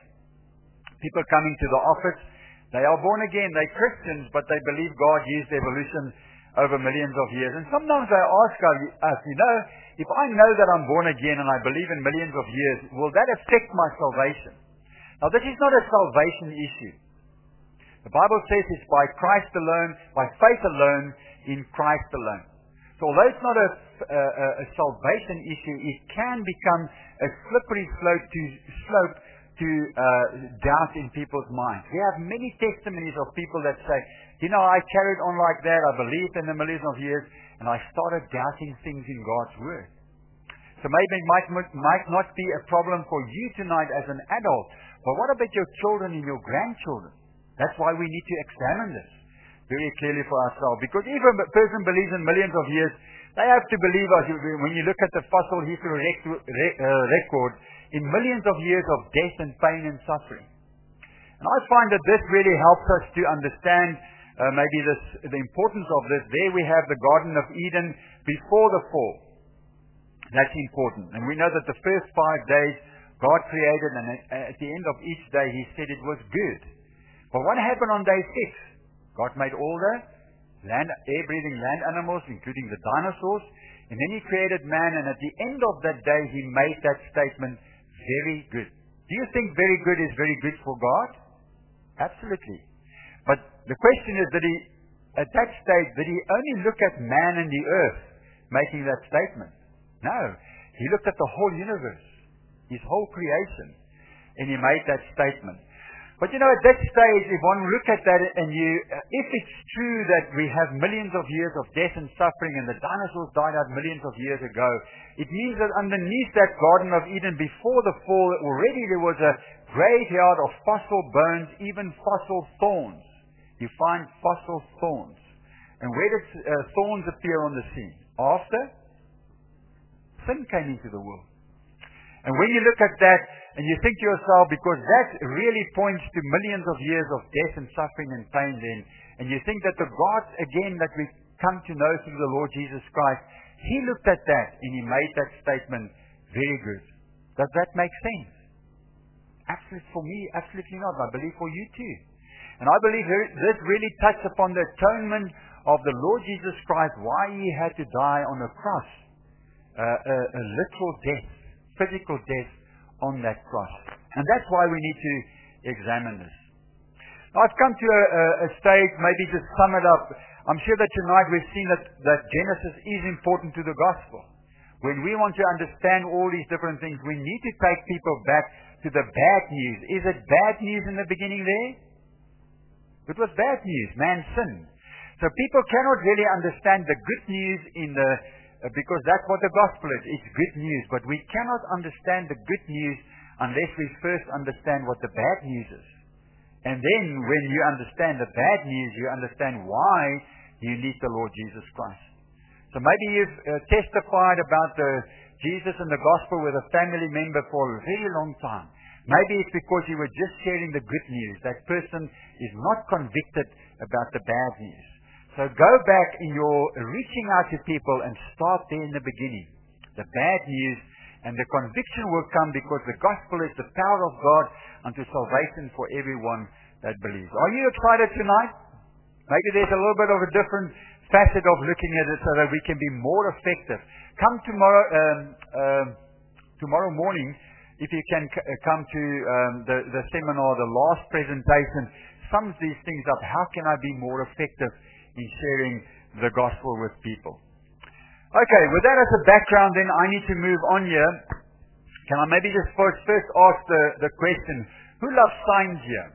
people coming to the office. They are born again, they're Christians, but they believe God used evolution over millions of years. And sometimes they ask us, you know, if I know that I'm born again and I believe in millions of years, will that affect my salvation? Now, this is not a salvation issue. The Bible says it's by Christ alone, by faith alone, in Christ alone. So although it's not a, a, a salvation issue, it can become a slippery slope to, slope to uh, doubt in people's minds. We have many testimonies of people that say, you know, I carried on like that, I believed in the millions of years, and I started doubting things in God's Word. So maybe it might, might not be a problem for you tonight as an adult, but what about your children and your grandchildren? That's why we need to examine this very clearly for ourselves. Because if a person believes in millions of years, they have to believe us. When you look at the fossil history record, in millions of years of death and pain and suffering. And I find that this really helps us to understand uh, maybe this, the importance of this. There we have the Garden of Eden before the fall. That's important. And we know that the first five days God created, and at the end of each day He said it was good. But what happened on day six? God made all the land, air-breathing land animals, including the dinosaurs, and then He created man, and at the end of that day He made that statement, very good. Do you think very good is very good for God? Absolutely. But the question is, did He, at that stage, did He only look at man and the earth making that statement? No. He looked at the whole universe, His whole creation, and He made that statement. But you know, at that stage, if one look at that and you, if it's true that we have millions of years of death and suffering and the dinosaurs died out millions of years ago, it means that underneath that Garden of Eden before the fall, already there was a graveyard of fossil bones, even fossil thorns. You find fossil thorns. And where did uh, thorns appear on the scene? After sin came into the world. And when you look at that, and you think to yourself, because that really points to millions of years of death and suffering and pain then, and you think that the God, again, that we come to know through the Lord Jesus Christ, He looked at that and He made that statement very good. Does that make sense? Absolutely, for me, absolutely not. I believe for you too. And I believe this really touched upon the atonement of the Lord Jesus Christ, why He had to die on a cross, uh, a, a literal death, physical death, on that cross. And that's why we need to examine this. Now, I've come to a, a, a stage, maybe to sum it up. I'm sure that tonight we've seen that, that Genesis is important to the gospel. When we want to understand all these different things, we need to take people back to the bad news. Is it bad news in the beginning there? It was bad news. Man sinned. So people cannot really understand the good news in the Uh, because that's what the gospel is. It's good news. But we cannot understand the good news unless we first understand what the bad news is. And then when you understand the bad news, you understand why you need the Lord Jesus Christ. So maybe you've uh, testified about the Jesus and the gospel with a family member for a very long time. Maybe it's because you were just sharing the good news. That person is not convicted about the bad news. So go back in your reaching out to people and start there in the beginning. The bad news, and the conviction will come because the gospel is the power of God unto salvation for everyone that believes. Are you excited tonight? Maybe there's a little bit of a different facet of looking at it so that we can be more effective. Come tomorrow, um, um, tomorrow morning, if you can c- come to um, the, the seminar, the last presentation, sums these things up. How can I be more effective in sharing the gospel with people? Okay, with that as a background, then I need to move on here. Can I maybe just first, first ask the, the question, who loves signs here?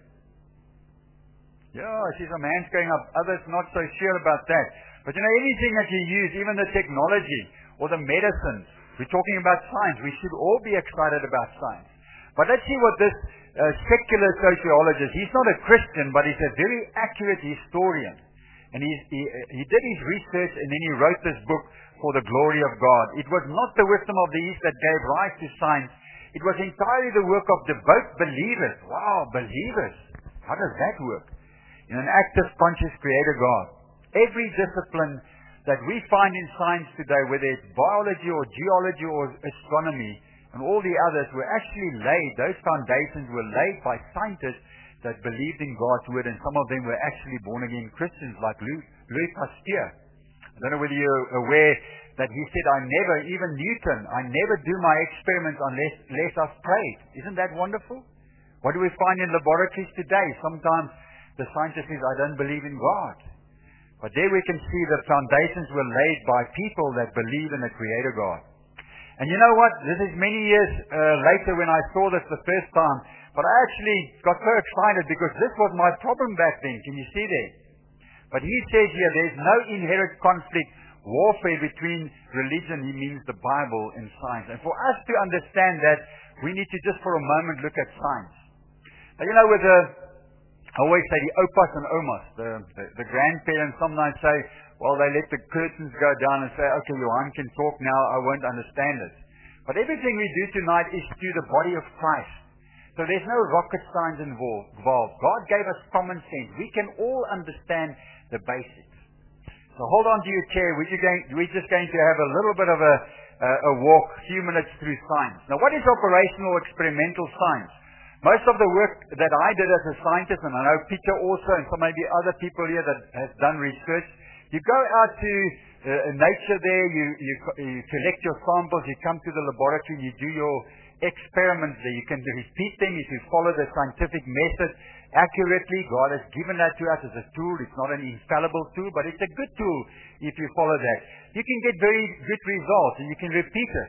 Yeah, I see some hands going up, others not so sure about that. But you know, anything that you use, even the technology or the medicines, we're talking about science. We should all be excited about science. But let's see what this uh, secular sociologist, he's not a Christian, but he's a very accurate historian. And he, he, he did his research and then he wrote this book for the glory of God. It was not the wisdom of the East that gave rise to science. It was entirely the work of devout believers. Wow, believers. How does that work? In an active, conscious creator God. Every discipline that we find in science today, whether it's biology or geology or astronomy and all the others, were actually laid, those foundations were laid by scientists that believed in God's word, and some of them were actually born-again Christians, like Louis, Louis Pasteur. I don't know whether you're aware that he said, I never, even Newton, I never do my experiments unless, unless I've prayed. Isn't that wonderful? What do we find in laboratories today? Sometimes the scientist says, I don't believe in God. But there we can see the foundations were laid by people that believe in the Creator God. And you know what? This is many years uh, later when I saw this the first time. But I actually got so excited because this was my problem back then. Can you see there? But he says here, there's no inherent conflict, warfare between religion, he means the Bible, and science. And for us to understand that, we need to just for a moment look at science. Now, you know, with the, I always say the opas and omas, the, the, the grandparents sometimes say, well, they let the curtains go down and say, okay, Johan can talk now, I won't understand it. But everything we do tonight is to the body of Christ. So there's no rocket science involved. God gave us common sense. We can all understand the basics. So hold on to your chair. We're just going, we're just going to have a little bit of a, a, a walk, a few minutes through science. Now, what is operational experimental science? Most of the work that I did as a scientist, and I know Peter also, and some maybe other people here that have done research, you go out to uh, nature there, you, you, you collect your samples, you come to the laboratory, you do your experiments there. You can repeat them if you follow the scientific method accurately. God has given that to us as a tool. It's not an infallible tool, but it's a good tool if you follow that. You can get very good results, and you can repeat it.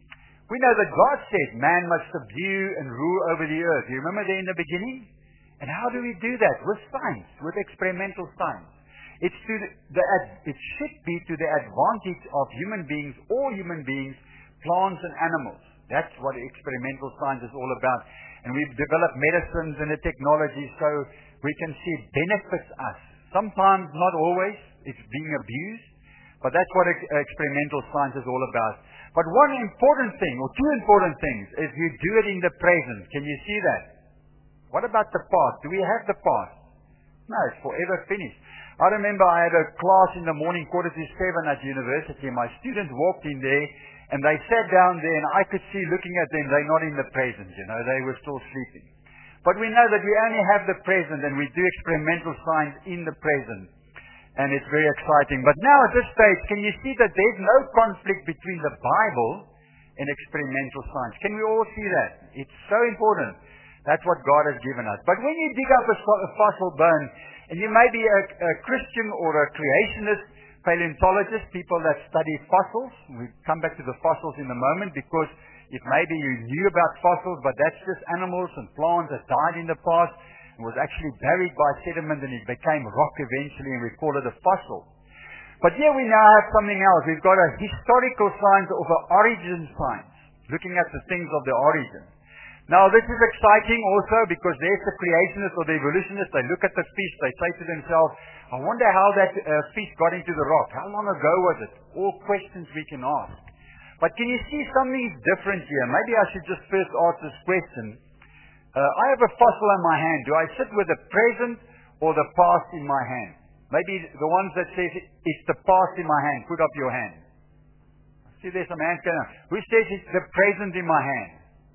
We know that God said man must subdue and rule over the earth. You remember there in the beginning? And how do we do that? With science, with experimental science. It's to the, the, it should be to the advantage of human beings, all human beings, plants and animals. That's what experimental science is all about. And we've developed medicines and the technology so we can see it benefits us. Sometimes, not always, it's being abused. But that's what ex- experimental science is all about. But one important thing, or two important things, is you do it in the present. Can you see that? What about the past? Do we have the past? No, it's forever finished. I remember I had a class in the morning, quarter to seven at university. My students walked in there, and they sat down there, and I could see, looking at them, they're not in the present, you know, they were still sleeping. But we know that we only have the present, and we do experimental science in the present. And it's very exciting. But now at this stage, can you see that there's no conflict between the Bible and experimental science? Can we all see that? It's so important. That's what God has given us. But when you dig up a, a fossil bone, and you may be a, a Christian or a creationist, paleontologist, people that study fossils. We'll come back to the fossils in a moment, because if maybe you knew about fossils, but that's just animals and plants that died in the past, and was actually buried by sediment, and it became rock eventually, and we call it a fossil. But here we now have something else. We've got a historical science of an origin science, looking at the things of the origin. Now this is exciting also, because there's the creationist or the evolutionist. They look at the fish, they say to themselves, I wonder how that uh, fish got into the rock. How long ago was it? All questions we can ask. But can you see something different here? Maybe I should just first ask this question. Uh, I have a fossil in my hand. Do I sit with the present or the past in my hand? Maybe the ones that says it's the past in my hand. Put up your hand. See, there's some hands going on. Who says it's the present in my hand?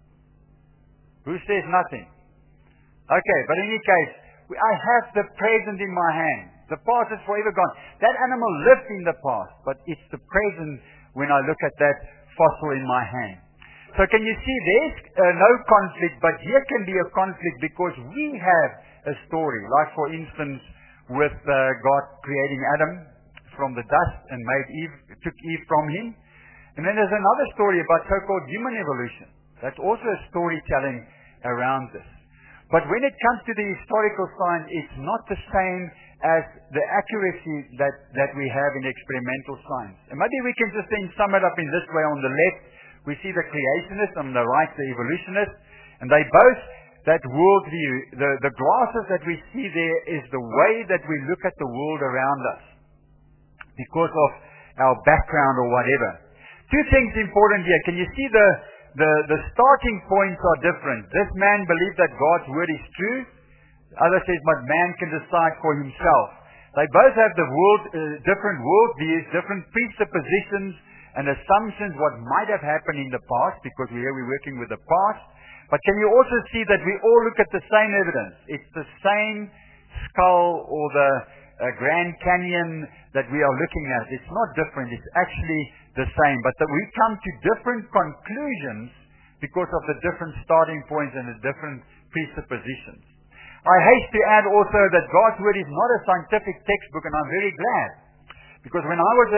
Who says nothing? Okay, but in any case, I have the present in my hand. The past is forever gone. That animal lived in the past, but it's the present when I look at that fossil in my hand. So can you see there's uh, no conflict, but here can be a conflict because we have a story. Like for instance, with uh, God creating Adam from the dust and made Eve, took Eve from him. And then there's another story about so-called human evolution. That's also a storytelling around this. But when it comes to the historical science, it's not the same as the accuracy that, that we have in experimental science. And maybe we can just then sum it up in this way. On the left, we see the creationist, on the right, the evolutionist. And they both, that worldview, the, the glasses that we see there is the way that we look at the world around us because of our background or whatever. Two things important here. Can you see the The, the starting points are different. This man believed that God's word is true. The other says, but man can decide for himself. They both have the world, uh, different worldviews, different presuppositions and assumptions what might have happened in the past, because we are we're working with the past. But can you also see that we all look at the same evidence? It's the same skull or the uh, Grand Canyon that we are looking at. It's not different. It's actually the same, but that we come to different conclusions because of the different starting points and the different presuppositions. I hate to add also that God's word is not a scientific textbook, and I'm very glad, because when I was a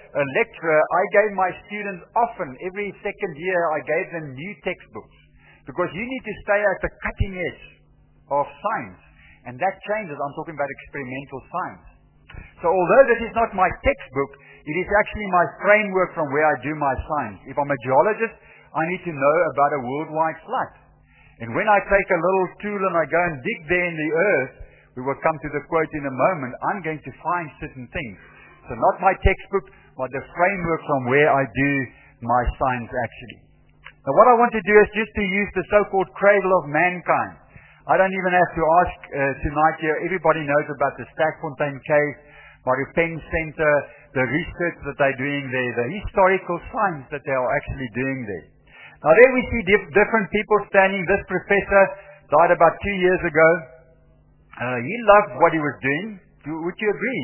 a lecturer, I gave my students often, every second year, I gave them new textbooks. Because you need to stay at the cutting edge of science. And that changes. I'm talking about experimental science. So although this is not my textbook, it is actually my framework from where I do my science. If I'm a geologist, I need to know about a worldwide flood. And when I take a little tool and I go and dig there in the earth, we will come to the quote in a moment, I'm going to find certain things. So not my textbook, but the framework from where I do my science actually. Now what I want to do is just to use the so-called cradle of mankind. I don't even have to ask uh, tonight here, everybody knows about the Sterkfontein Cave, Marupeng Center, the research that they're doing there, the historical science that they are actually doing there. Now there we see dif different people standing. This professor died about two years ago. Uh, he loved what he was doing. Do, would you agree?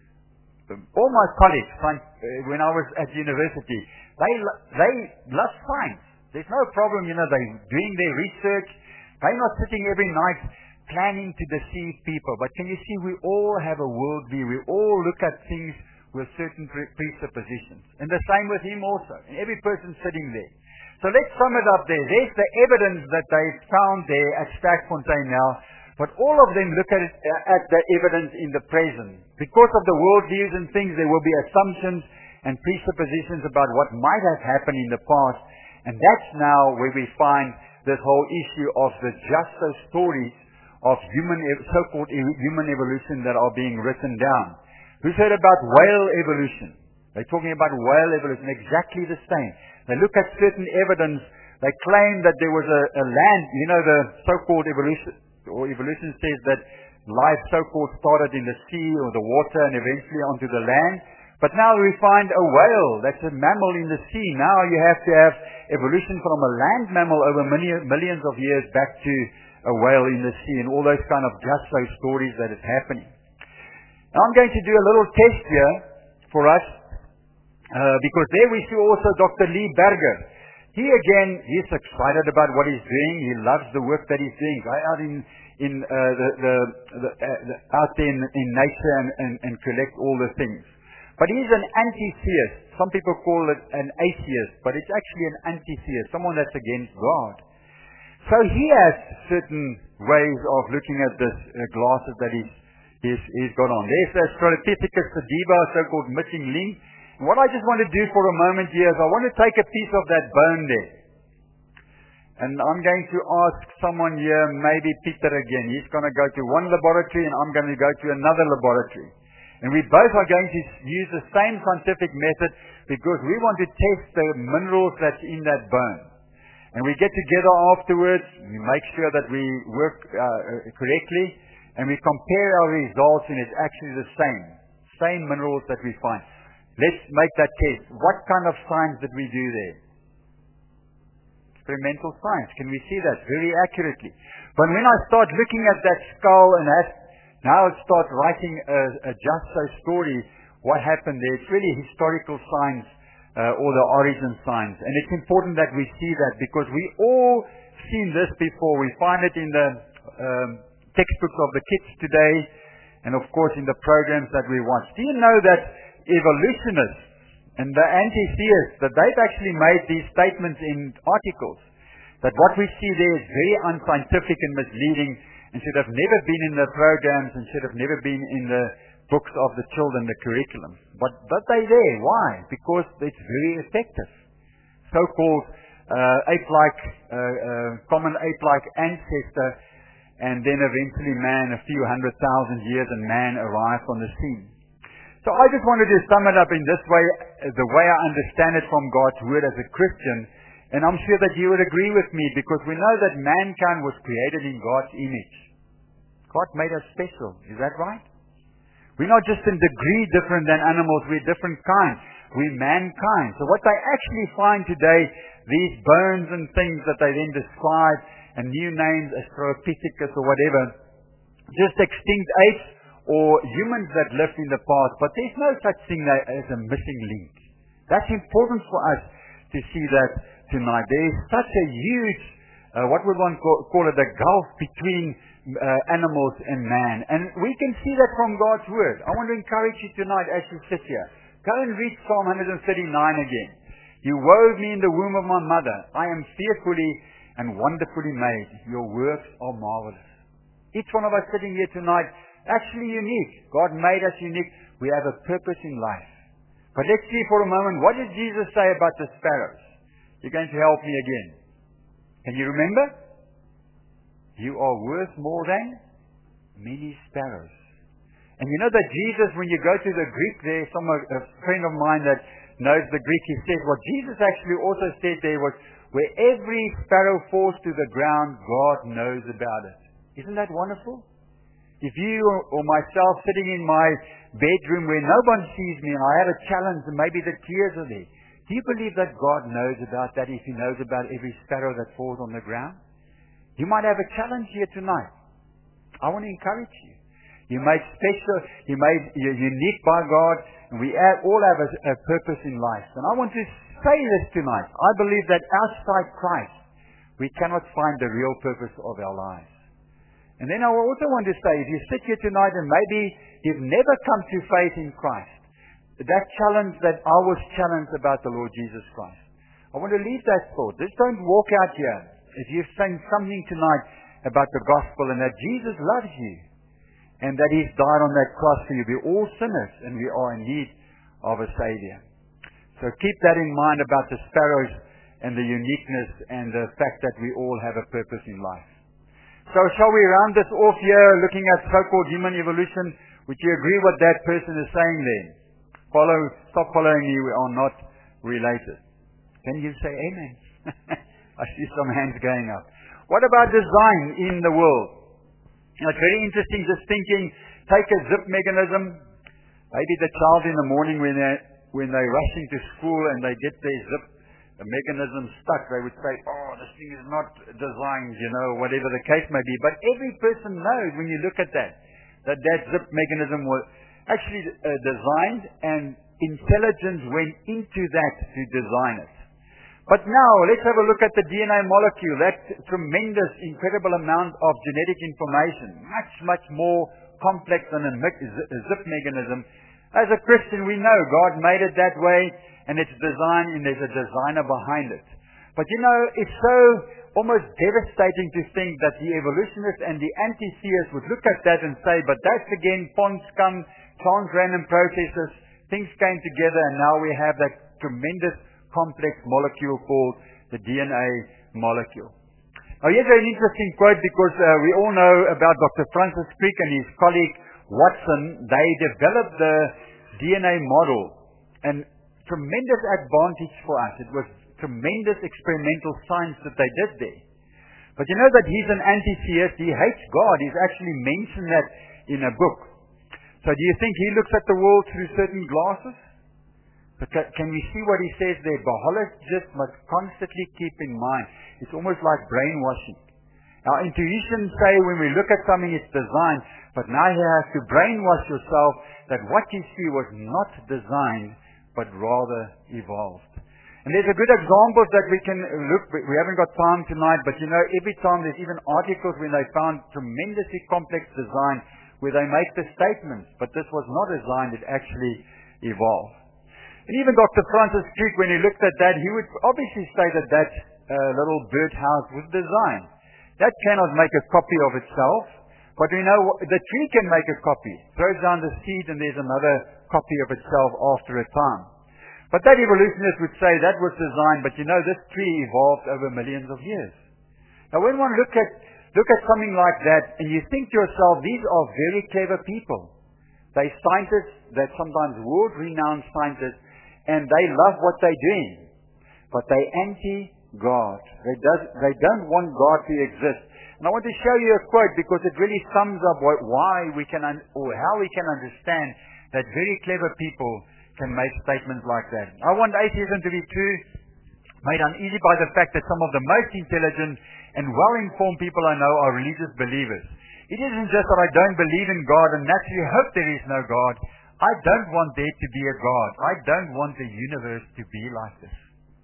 All my colleagues, uh, when I was at university, they, lo they love science. There's no problem, you know, they're doing their research. They're not sitting every night planning to deceive people. But can you see, we all have a worldview. We all look at things with certain pre presuppositions. And the same with him also. And every person sitting there. So let's sum it up there. There's the evidence that they found there at Sterkfontein now. But all of them look at it, uh, at the evidence in the present. Because of the worldviews and things, there will be assumptions and presuppositions about what might have happened in the past. And that's now where we find this whole issue of the just so stories of human, so-called human evolution that are being written down. Who's heard about whale evolution? They're talking about whale evolution, exactly the same. They look at certain evidence. They claim that there was a, a land, you know, the so-called evolution, or evolution says that life so-called started in the sea or the water and eventually onto the land. But now we find a whale, that's a mammal in the sea. Now you have to have evolution from a land mammal over many, millions of years back to a whale in the sea, and all those kind of just so stories that is happening. Now I'm going to do a little test here for us, uh, because there we see also Doctor Lee Berger. He again, he's excited about what he's doing. He loves the work that he's doing. Right out in in uh, the, the, the, uh, the out there in, in nature and, and, and collect all the things. But he's an anti-theist. Some people call it an atheist, but it's actually an anti-theist, someone that's against God. So he has certain ways of looking at this uh, glasses that he's, he's, he's got on. There's the Australopithecus sediba, so-called missing link. And what I just want to do for a moment here is I want to take a piece of that bone there. And I'm going to ask someone here, maybe Peter again. He's going to go to one laboratory and I'm going to go to another laboratory. And we both are going to use the same scientific method because we want to test the minerals that's in that bone. And we get together afterwards, we make sure that we work uh, correctly, and we compare our results, and it's actually the same. Same minerals that we find. Let's make that test. What kind of science did we do there? Experimental science. Can we see that very accurately? But when I start looking at that skull and that, now it starts writing a, a just so story, what happened there, it's really historical science uh, or the origin science. And it's important that we see that because we all seen this before. We find it in the um, textbooks of the kids today and of course in the programs that we watch. Do you know that evolutionists and the anti-theists, that they've actually made these statements in articles, that what we see there is very unscientific and misleading and should have never been in the programs and should have never been in the books of the children, the curriculum. But, but they're there. Why? Because it's very effective. So-called uh, ape-like, uh, uh, common ape-like ancestor, and then eventually man, a few hundred thousand years, and man arrived on the scene. So I just wanted to sum it up in this way, the way I understand it from God's Word as a Christian. And I'm sure that you would agree with me because we know that mankind was created in God's image. God made us special. Is that right? We're not just in degree different than animals. We're different kinds. We're mankind. So what they actually find today, these bones and things that they then describe and new names, Australopithecus or whatever, just extinct apes or humans that lived in the past. But there's no such thing as a missing link. That's important for us to see that tonight. There is such a huge, uh, what would one call, call it, a gulf between uh, animals and man. And we can see that from God's Word. I want to encourage you tonight as you sit here Go and read Psalm one thirty-nine again. You wove me in the womb of my mother. I am fearfully and wonderfully made. Your works are marvelous. Each one of us sitting here tonight, actually unique. God made us unique. We have a purpose in life. But let's see for a moment, what did Jesus say about the sparrows? You're going to help me again. Can you remember? You are worth more than many sparrows. And you know that Jesus, when you go to the Greek there, some a friend of mine that knows the Greek, he said what Jesus actually also said there was, where every sparrow falls to the ground, God knows about it. Isn't that wonderful? If you or myself sitting in my bedroom where no one sees me and I have a challenge and maybe the tears are there, do you believe that God knows about that if He knows about every sparrow that falls on the ground? You might have a challenge here tonight. I want to encourage you. You're made special, you're made you're unique by God, and we all have a, a purpose in life. And I want to say this tonight. I believe that outside Christ, we cannot find the real purpose of our lives. And then I also want to say, if you sit here tonight and maybe you've never come to faith in Christ, that challenge that I was challenged about the Lord Jesus Christ, I want to leave that thought. Just don't walk out here if you've seen something tonight about the gospel and that Jesus loves you and that He's died on that cross for you. We're all sinners and we are in need of a Savior. So keep that in mind about the sparrows and the uniqueness and the fact that we all have a purpose in life. So shall we round this off here looking at so-called human evolution? Would you agree what that person is saying there? Follow, stop following me, we are not related. Can you say amen? I see some hands going up. What about design in the world? You know, it's very interesting just thinking, take a zip mechanism. Maybe the child in the morning when they when they're rushing to school and they get their zip a mechanism stuck, they would say, oh, this thing is not designed, you know, whatever the case may be. But every person knows when you look at that, that that zip mechanism was actually uh, designed and intelligence went into that to design it. But now, let's have a look at the D N A molecule, that tremendous, incredible amount of genetic information, much, much more complex than a, me- a zip mechanism. As a Christian, we know God made it that way, and it's designed, and there's a designer behind it. But you know, it's so almost devastating to think that the evolutionists and the anti-theists would look at that and say, but that's again Pons come, trans-random processes, things came together, and now we have that tremendous complex molecule called the D N A molecule. Now here's an interesting quote, because uh, we all know about Doctor Francis Crick and his colleague Watson. They developed the D N A model, and tremendous advantage for us. It was tremendous experimental science that they did there. But you know that he's an anti-theist. He hates God. He's actually mentioned that in a book. So do you think he looks at the world through certain glasses? But can we see what he says there? Biologists must constantly keep in mind. It's almost like brainwashing. Our intuition say when we look at something it's designed, but now you have to brainwash yourself that what you see was not designed, but rather evolved. And there's a good examples that we can look, we haven't got time tonight, but you know, every time there's even articles when they found tremendously complex design where they make the statements, but this was not designed, it actually evolved. And even Doctor Francis Crick, when he looked at that, he would obviously say that that uh, little birdhouse was designed. That cannot make a copy of itself, but we know the tree can make a copy. Throws down the seed and there's another copy of itself after a time. But that evolutionist would say that was designed, but you know, this tree evolved over millions of years. Now when one look at, look at something like that, and you think to yourself, these are very clever people. They're scientists, they're sometimes world-renowned scientists, and they love what they're doing. But they anti-God. They, does, they don't want God to exist. And I want to show you a quote because it really sums up what, why we can, un, or how we can understand that very clever people can make statements like that. I want atheism to be true, made uneasy by the fact that some of the most intelligent and well-informed people I know are religious believers. It isn't just that I don't believe in God and naturally hope there is no God. I don't want there to be a God. I don't want the universe to be like this.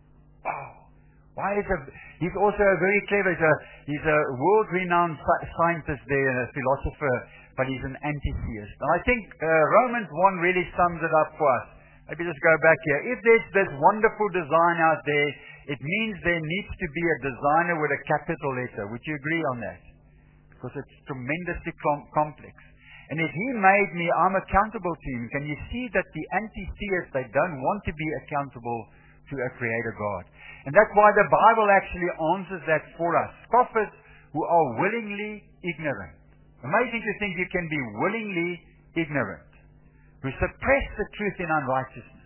Oh, why is a, he's also a very clever, he's a, he's a world-renowned scientist there, a philosopher, but he's an anti-theist. And I think uh, Romans one really sums it up for us. Maybe just go back here. If there's this wonderful design out there, it means there needs to be a designer with a capital letter. Would you agree on that? Because it's tremendously com complex. And if he made me, I'm accountable to him. Can you see that the anti-theists, they don't want to be accountable to a creator God? And that's why the Bible actually answers that for us. Scoffers who are willingly ignorant. Amazing to think you can be willingly ignorant. Who suppress the truth in unrighteousness.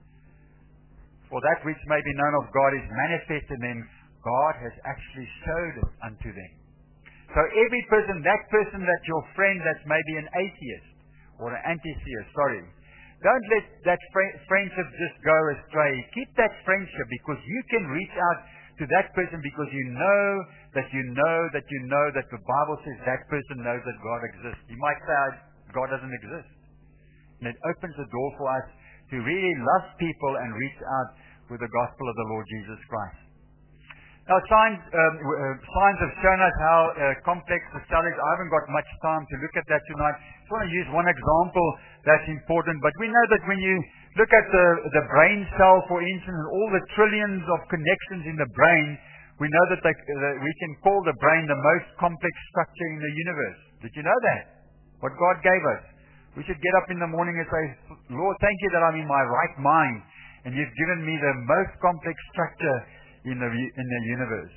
For that which may be known of God is manifest in them, God has actually showed it unto them. So every person, that person that's your friend that's maybe an atheist or an anti-theist, sorry, don't let that fri friendship just go astray. Keep that friendship because you can reach out to that person because you know that you know that you know that the Bible says that person knows that God exists. You might say God doesn't exist. And it opens the door for us to really love people and reach out with the gospel of the Lord Jesus Christ. Now, signs, um, uh, signs have shown us how uh, complex the cell is. I haven't got much time to look at that tonight. I just want to use one example that's important. But we know that when you look at the, the brain cell, for instance, and all the trillions of connections in the brain, we know that, they, that we can call the brain the most complex structure in the universe. Did you know that? What God gave us. We should get up in the morning and say, Lord, thank you that I'm in my right mind, and you've given me the most complex structure in the, in the universe.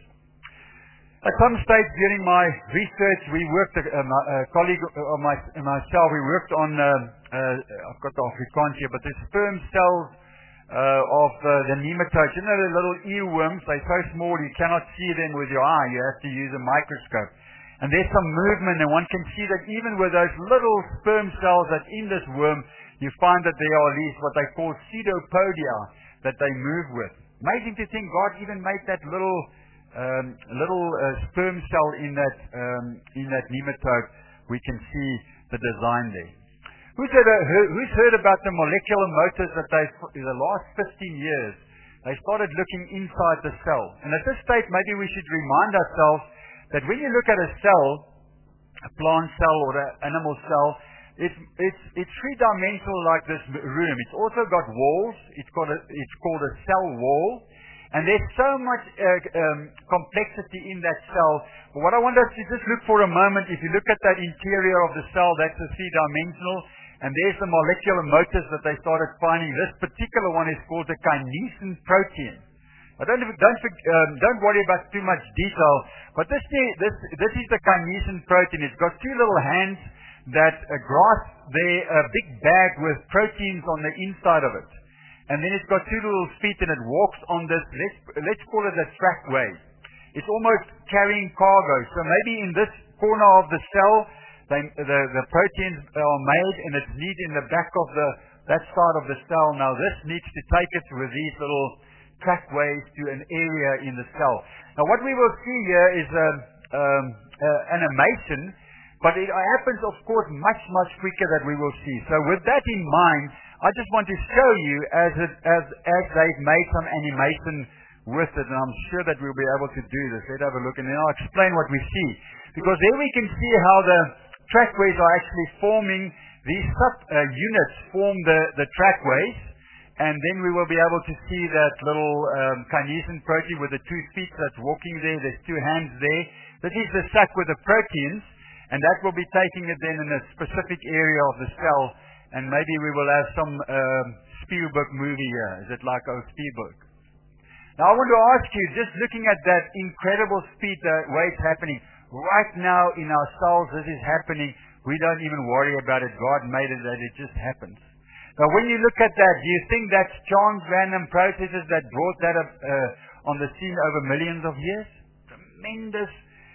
At some stage during my research, we worked, a, a colleague of my, myself, we worked on, uh, uh, I've got the Afrikaans here, but the sperm cells uh, of uh, the nematodes. You know the little earworms, they're so small you cannot see them with your eye, you have to use a microscope. And there's some movement, and one can see that even with those little sperm cells that's in this worm, you find that there are these, what they call pseudopodia, that they move with. Amazing to think God even made that little um, little uh, sperm cell in that um, in that nematode. We can see the design there. Who's heard, uh, who's heard about the molecular motors that they, in the last fifteen years, they started looking inside the cell. And at this stage, maybe we should remind ourselves that when you look at a cell, a plant cell or an animal cell, it's, it's, it's three-dimensional like this room. It's also got walls. It's, got a, it's called a cell wall. And there's so much uh, um, complexity in that cell. But what I want us to just look for a moment, if you look at that interior of the cell, that's a three-dimensional. And there's the molecular motors that they started finding. This particular one is called the kinesin protein. I don't, don't, um, don't worry about too much detail, but this, this, this is the kinesin protein. It's got two little hands that uh, grasp their uh, big bag with proteins on the inside of it. And then it's got two little feet and it walks on this, let's, let's call it a trackway. It's almost carrying cargo. So maybe in this corner of the cell, they, the, the proteins are made and it's neat in the back of the, that side of the cell. Now this needs to take it with these little trackways to an area in the cell. Now what we will see here is um, um, uh, animation, but it happens of course much, much quicker than we will see. So with that in mind, I just want to show you as, it, as, as they've made some animation with it, and I'm sure that we'll be able to do this. Let's have a look and then I'll explain what we see. Because there we can see how the trackways are actually forming, these sub uh, units form the, the trackways. And then we will be able to see that little um, kinesin protein with the two feet that's walking there. There's two hands there. This is the sac with the proteins, and that will be taking it then in a specific area of the cell. And maybe we will have some um, Spielberg movie here. Is it like oh Spielberg? Now I want to ask you, just looking at that incredible speed, the way it's happening right now in our cells, this is happening. We don't even worry about it. God made it that it just happens. Now, when you look at that, do you think that's chance, random processes that brought that up uh, on the scene over millions of years? Tremendous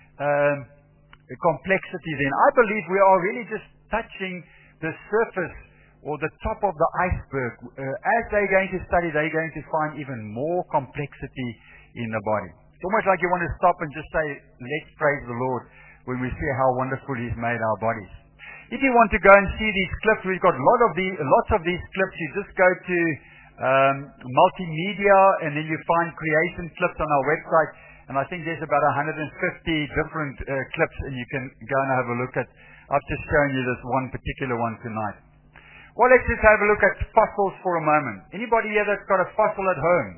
um, complexity then. I believe we are really just touching the surface or the top of the iceberg. Uh, as they're going to study, they're going to find even more complexity in the body. It's almost like you want to stop and just say, let's praise the Lord when we see how wonderful He's made our bodies. If you want to go and see these clips, we've got a lot of the, lots of these clips. You just go to um, multimedia, and then you find creation clips on our website. And I think there's about one hundred fifty different uh, clips, and you can go and have a look at. I've just shown you this one particular one tonight. Well, let's just have a look at fossils for a moment. Anybody here that's got a fossil at home?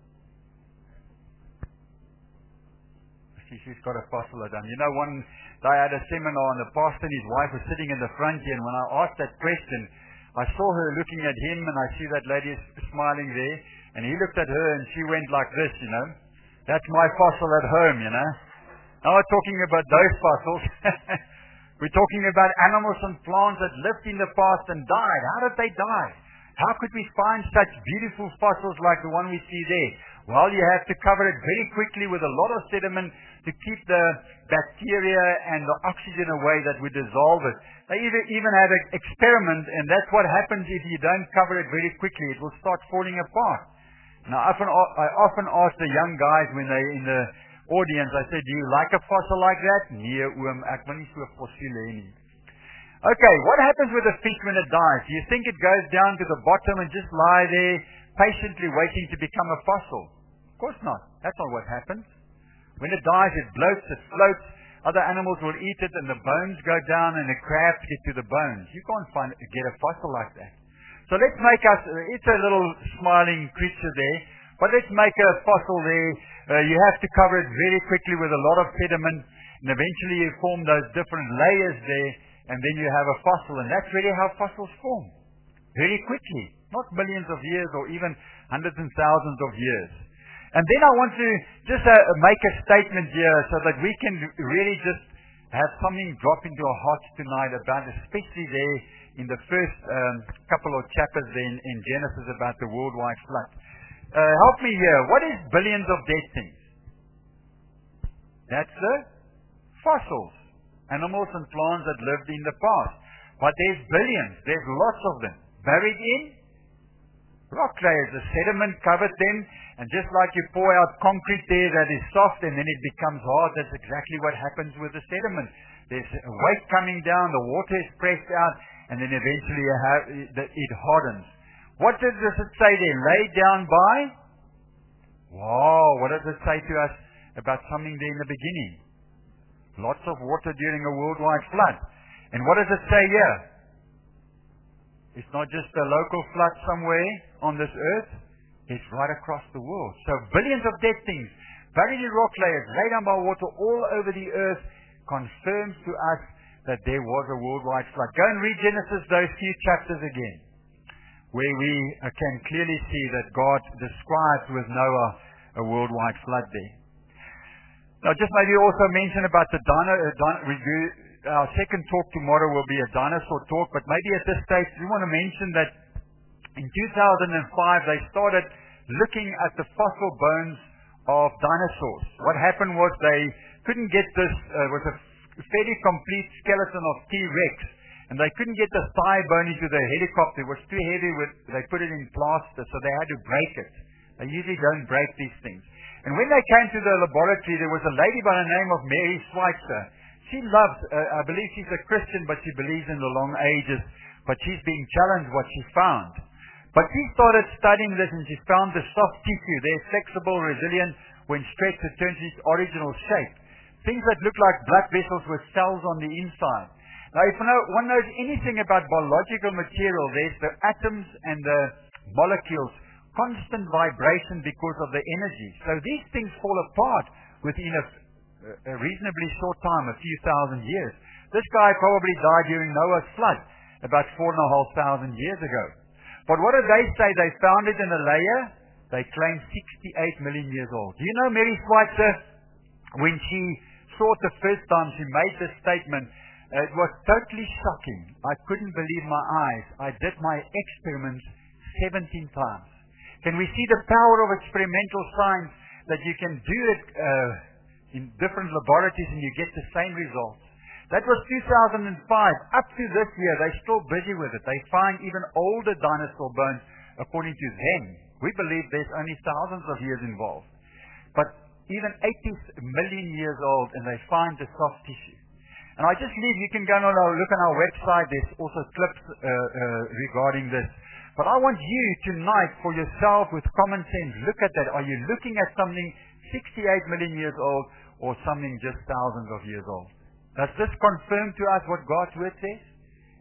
She's got a fossil at home. You know, one day I had a seminar and the pastor and his wife were sitting in the front here, and when I asked that question, I saw her looking at him, and I see that lady is smiling there, and he looked at her and she went like this, you know. That's my fossil at home, you know. Now we're talking about those fossils. We're talking about animals and plants that lived in the past and died. How did they die? How could we find such beautiful fossils like the one we see there? Well, you have to cover it very quickly with a lot of sediment to keep the bacteria and the oxygen away that would dissolve it. They even, even had an experiment, and that's what happens if you don't cover it very quickly. It will start falling apart. Now, I often, I often ask the young guys when they're in the audience, I say, do you like a fossil like that? Nee, oom, ek wil nie so fossiel hê nie. Okay, what happens with a fish when it dies? Do you think it goes down to the bottom and just lie there patiently waiting to become a fossil? Of course not. That's not what happens. When it dies, it bloats, it floats. Other animals will eat it, and the bones go down, and the crabs get to the bones. You can't find get a fossil like that. So let's make us, it's a little smiling creature there, but let's make a fossil there. Uh, you have to cover it very quickly with a lot of sediment, and eventually you form those different layers there, and then you have a fossil, and that's really how fossils form. Very quickly, not millions of years or even hundreds and thousands of years. And then I want to just uh, make a statement here so that we can really just have something drop into our hearts tonight about, especially there in the first um, couple of chapters there in, in Genesis about the worldwide flood. Uh, help me here. What is billions of dead things? That's the fossils. Animals and plants that lived in the past. But there's billions. There's lots of them. Buried in rock layers. The sediment covered them. And just like you pour out concrete there that is soft and then it becomes hard, that's exactly what happens with the sediment. There's a weight coming down, the water is pressed out, and then eventually you have, it hardens. What does it say there? Laid down by? Wow, what does it say to us about something there in the beginning? Lots of water during a worldwide flood. And what does it say here? It's not just a local flood somewhere on this earth. It's right across the world. So billions of dead things, buried in rock layers, laid down by water all over the earth, confirms to us that there was a worldwide flood. Go and read Genesis, those few chapters again, where we uh, can clearly see that God describes with Noah a worldwide flood there. Now, just maybe also mention about the dino, uh, dino, review. Our second talk tomorrow will be a dinosaur talk, but maybe at this stage we want to mention that in two thousand five they started looking at the fossil bones of dinosaurs. What happened was they couldn't get this, uh, was a fairly complete skeleton of T-Rex, and they couldn't get the thigh bone into the helicopter. It was too heavy, with, they put it in plaster, so they had to break it. They usually don't break these things. And when they came to the laboratory, there was a lady by the name of Mary Schweitzer. She loves, uh, I believe she's a Christian, but she believes in the long ages, but she's being challenged what she found. But she started studying this, and she found the soft tissue. They're flexible, resilient. When stretched, it turns its original shape. Things that look like blood vessels with cells on the inside. Now, if one knows anything about biological material, there's the atoms and the molecules, constant vibration because of the energy. So these things fall apart within a, a reasonably short time, a few thousand years. This guy probably died during Noah's flood, about four and a half thousand years ago. But what did they say? They found it in a layer. They claim sixty-eight million years old. Do you know Mary Schweitzer, when she saw it the first time, she made this statement, uh, it was totally shocking. I couldn't believe my eyes. I did my experiments seventeen times. Can we see the power of experimental science, that you can do it uh, in different laboratories and you get the same results? That was two thousand five. Up to this year, they're still busy with it. They find even older dinosaur bones, according to them. We believe there's only thousands of years involved. But even eighty million years old, and they find the soft tissue. And I just leave, you can go and look on our website. There's also clips uh, uh, regarding this. But I want you tonight, for yourself, with common sense, look at that. Are you looking at something sixty-eight million years old, or something just thousands of years old? Does this confirm to us what God's word says?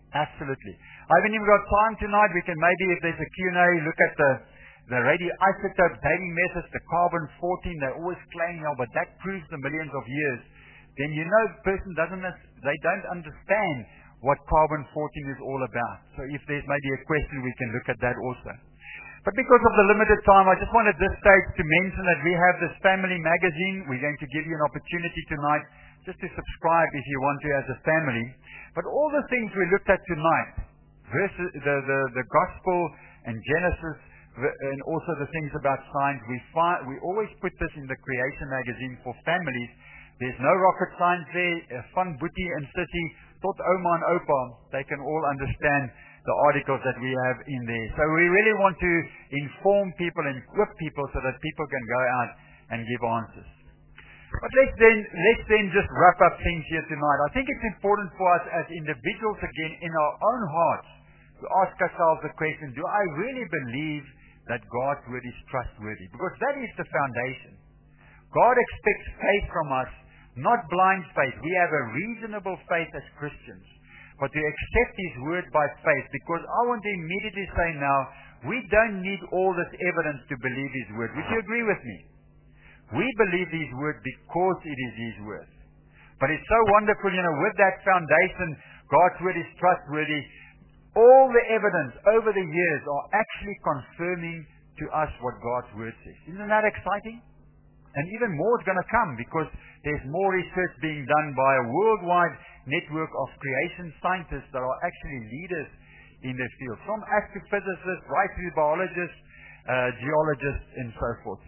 Absolutely. I haven't even got time tonight. We can maybe, if there's a Q and A, look at the the radioisotope dating methods, the carbon fourteen. They're always claiming, oh, but that proves the millions of years. Then you know the person doesn't, they don't understand what carbon fourteen is all about. So if there's maybe a question, we can look at that also. But because of the limited time, I just wanted this stage to mention that we have this family magazine. We're going to give you an opportunity tonight just to subscribe if you want to as a family. But all the things we looked at tonight, verses, the, the, the gospel and Genesis, and also the things about science, we find, we always put this in the Creation magazine for families. There's no rocket science there. Van Boetie and Sissy, tot Oma and Opa, they can all understand the articles that we have in there. So we really want to inform people and equip people so that people can go out and give answers. But let's then, let's then just wrap up things here tonight. I think it's important for us as individuals again in our own hearts to ask ourselves the question, do I really believe that God's word is trustworthy? Because that is the foundation. God expects faith from us, not blind faith. We have a reasonable faith as Christians. But to accept His word by faith, because I want to immediately say now, we don't need all this evidence to believe His word. Would you agree with me? We believe His word because it is His word. But it's so wonderful, you know, with that foundation, God's word is trustworthy. All the evidence over the years are actually confirming to us what God's word says. Isn't that exciting? And even more is going to come because there's more research being done by a worldwide network of creation scientists that are actually leaders in their field. From astrophysicists, right through biologists, uh, geologists, and so forth.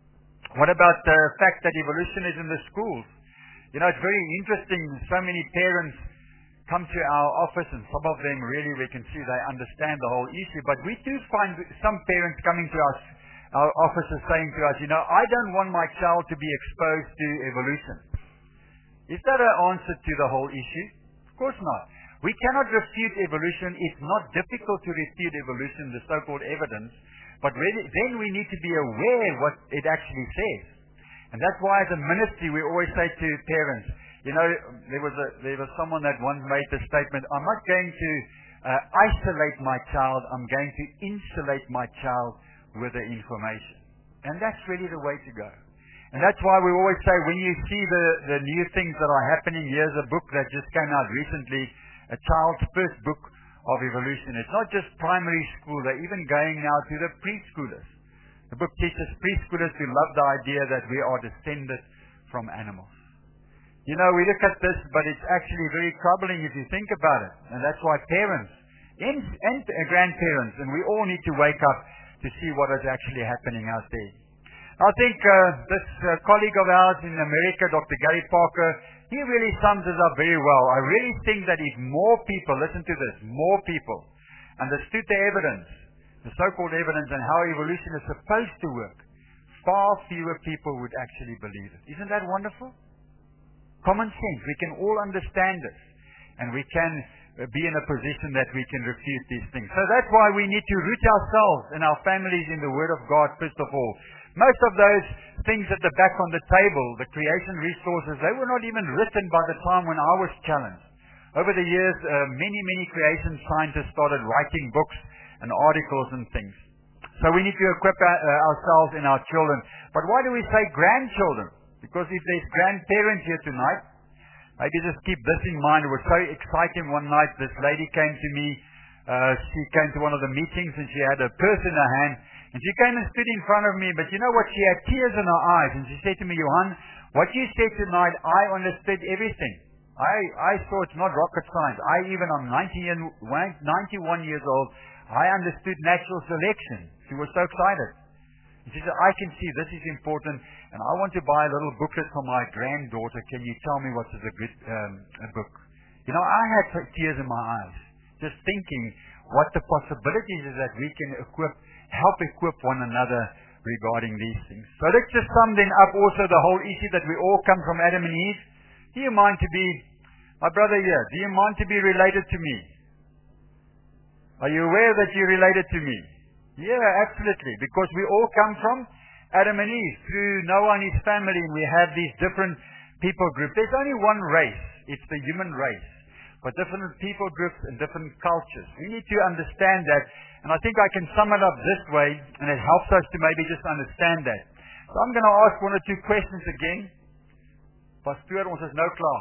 What about the fact that evolution is in the schools? You know, it's very interesting. So many parents come to our office, and some of them really, we can see they understand the whole issue. But we do find some parents coming to us, our offices saying to us, you know, I don't want my child to be exposed to evolution. Is that an answer to the whole issue? Of course not. We cannot refute evolution. It's not difficult to refute evolution, the so-called evidence. But really, then we need to be aware what it actually says. And that's why as a ministry, we always say to parents, you know, there was a, there was someone that once made the statement, I'm not going to uh, isolate my child, I'm going to insulate my child with the information. And that's really the way to go. And that's why we always say, when you see the, the new things that are happening, here's a book that just came out recently, a child's first book of evolution. It's not just primary school, they're even going now to the preschoolers. The book teaches preschoolers to love the idea that we are descended from animals. You know, we look at this, but it's actually very troubling if you think about it. And that's why parents and, and grandparents, and we all need to wake up to see what is actually happening out there. I think uh, this uh, colleague of ours in America, Doctor Gary Parker, he really sums it up very well. I really think that if more people, listen to this, more people understood the evidence, the so-called evidence and how evolution is supposed to work, far fewer people would actually believe it. Isn't that wonderful? Common sense. We can all understand this. And we can be in a position that we can refute these things. So that's why we need to root ourselves and our families in the Word of God, first of all. Most of those things at the back on the table, the creation resources, they were not even written by the time when I was challenged. Over the years, uh, many, many creation scientists started writing books and articles and things. So we need to equip our, uh, ourselves and our children. But why do we say grandchildren? Because if there's grandparents here tonight, maybe just keep this in mind. It was so exciting one night. This lady came to me. Uh, she came to one of the meetings and she had a purse in her hand. And she came and stood in front of me. But you know what? She had tears in her eyes. And she said to me, Johan, what you said tonight, I understood everything. I, I saw it's not rocket science. I even, I'm ninety-one years old. I understood natural selection. She was so excited. And she said, I can see this is important, and I want to buy a little booklet for my granddaughter. Can you tell me what is a good um, a book? You know, I had tears in my eyes, just thinking what the possibilities is that we can equip, help equip one another regarding these things. So let's just sum then up also the whole issue that we all come from Adam and Eve. Do you mind to be, my brother here, do you mind to be related to me? Are you aware that you're related to me? Yeah, absolutely. Because we all come from Adam and Eve, through Noah and his family, and we have these different people groups. There's only one race. It's the human race. but different people groups and different cultures. We need to understand that, and I think I can sum it up this way, and it helps us to maybe just understand that. So I'm going to ask one or two questions again. Pastoor, ons is nou klaar.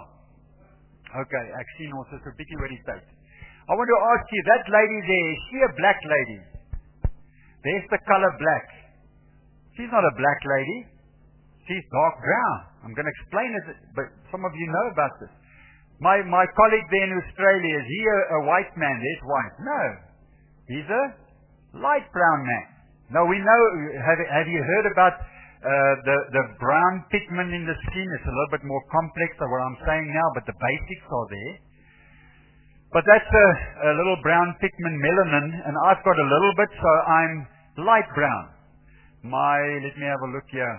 Okay, ek sien ons is 'n bietjie oor die tyd. I want to ask you, that lady there, is she a black lady? There's the color black. She's not a black lady. She's dark brown. I'm going to explain it, but some of you know about this. My my colleague there in Australia, is he a, a white man? There's white. No. He's a light brown man. Now we know, have, have you heard about uh, the, the brown pigment in the skin? It's a little bit more complex than what I'm saying now, but the basics are there. But that's a, a little brown pigment melanin, and I've got a little bit, so I'm light brown. My, let me have a look here.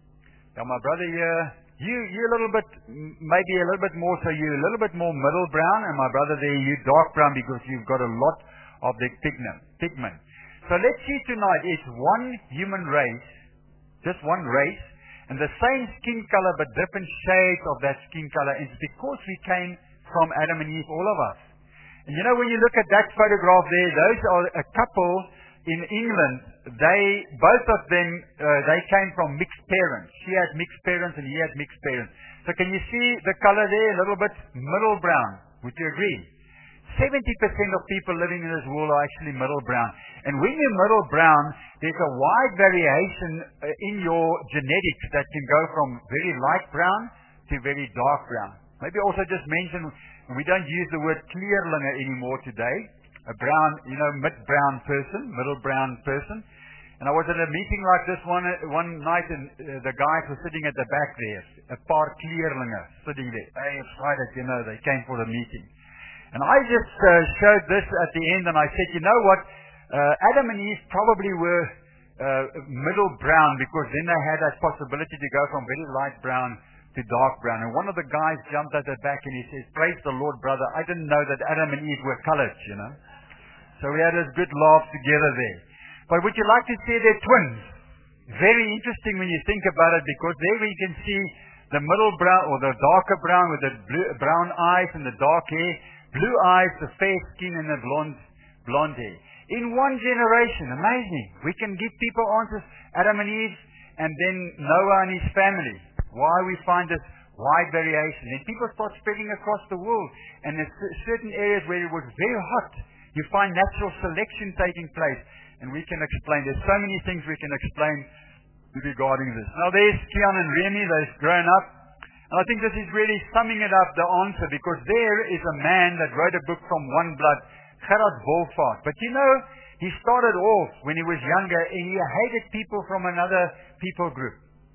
Now my brother here, you, you a little bit, maybe a little bit more, so you're a little bit more middle brown, and my brother there, you dark brown because you've got a lot of the pigment. pigment. So let's see tonight, it's one human race, just one race, and the same skin color but different shades of that skin color. It's because we came from Adam and Eve, all of us. And you know, when you look at that photograph there, those are a couple in England. They, both of them, uh, they came from mixed parents. She had mixed parents and he had mixed parents. So can you see the color there, a little bit middle brown? Would you agree? seventy percent of people living in this world are actually middle brown. And when you're middle brown, there's a wide variation uh, in your genetics that can go from very light brown to very dark brown. Maybe also just mention, we don't use the word kleerlinge anymore today. A brown, you know, mid-brown person, middle brown person. And I was at a meeting like this one one night, and uh, the guys were sitting at the back there, a paar kleerlinge sitting there. They excited, you know, they came for the meeting. And I just uh, showed this at the end, and I said, you know what, uh, Adam and Eve probably were uh, middle brown, because then they had that possibility to go from very light brown to dark brown. And one of the guys jumped at the back and he says, praise the Lord, brother, I didn't know that Adam and Eve were colored, you know. So we had this good laugh together there. But would you like to see their twins? Very interesting when you think about it, because there we can see the middle brown, or the darker brown with the blue, brown eyes and the dark hair, blue eyes, the fair skin, and the blonde, blonde hair. In one generation, amazing. We can give people answers, Adam and Eve, and then Noah and his family. Why we find this wide variation. And people start spreading across the world, and in certain areas where it was very hot, you find natural selection taking place. And we can explain, there's so many things we can explain regarding this. Now there's Kian and Remy, they've grown up. And I think this is really summing it up, the answer, because there is a man that wrote a book from one blood, Gerard Wolfart. But you know, he started off when he was younger, and he hated people from another people group.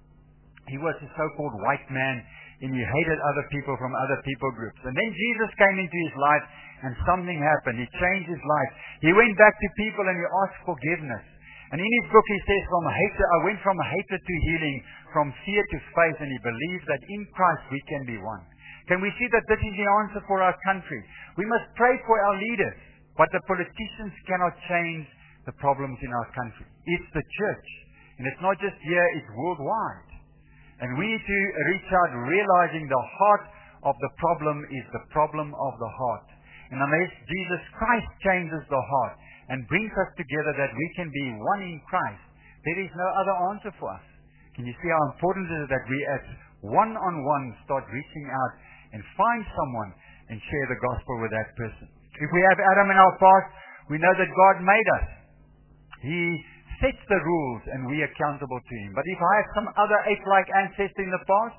He was a so-called white man, and he hated other people from other people groups. And then Jesus came into his life, and something happened. He changed his life. He went back to people and he asked forgiveness. And in his book he says, from hatred, I went from hatred to healing, from fear to faith, and he believes that in Christ we can be one. Can we see that this is the answer for our country? We must pray for our leaders, but the politicians cannot change the problems in our country. It's the church. And it's not just here, it's worldwide. And we need to reach out realizing the heart of the problem is the problem of the heart. And unless Jesus Christ changes the heart and brings us together that we can be one in Christ, there is no other answer for us. Can you see how important it is that we as one-on-one start reaching out and find someone and share the gospel with that person? If we have Adam in our past, we know that God made us. He sets the rules and we are accountable to Him. But if I have some other ape-like ancestor in the past,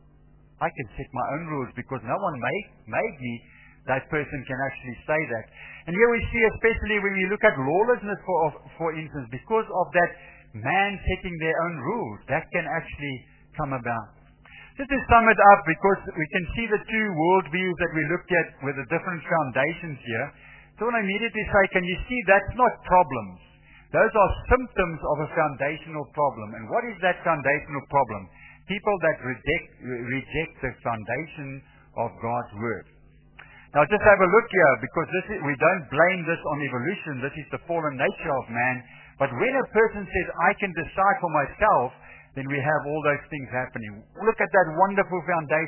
I can set my own rules because no one made, made me. That person can actually say that. And here we see, especially when we look at lawlessness, for, for instance, because of that man setting their own rules, that can actually come about. Just to sum it up, because we can see the two worldviews that we looked at with the different foundations here. So I immediately say, can you see that's not problems? Those are symptoms of a foundational problem. And what is that foundational problem? People that reject, reject the foundation of God's Word. Now just have a look here, because this is, we don't blame this on evolution. This is the fallen nature of man. But when a person says, I can decide for myself, then we have all those things happening. Look at that wonderful foundation.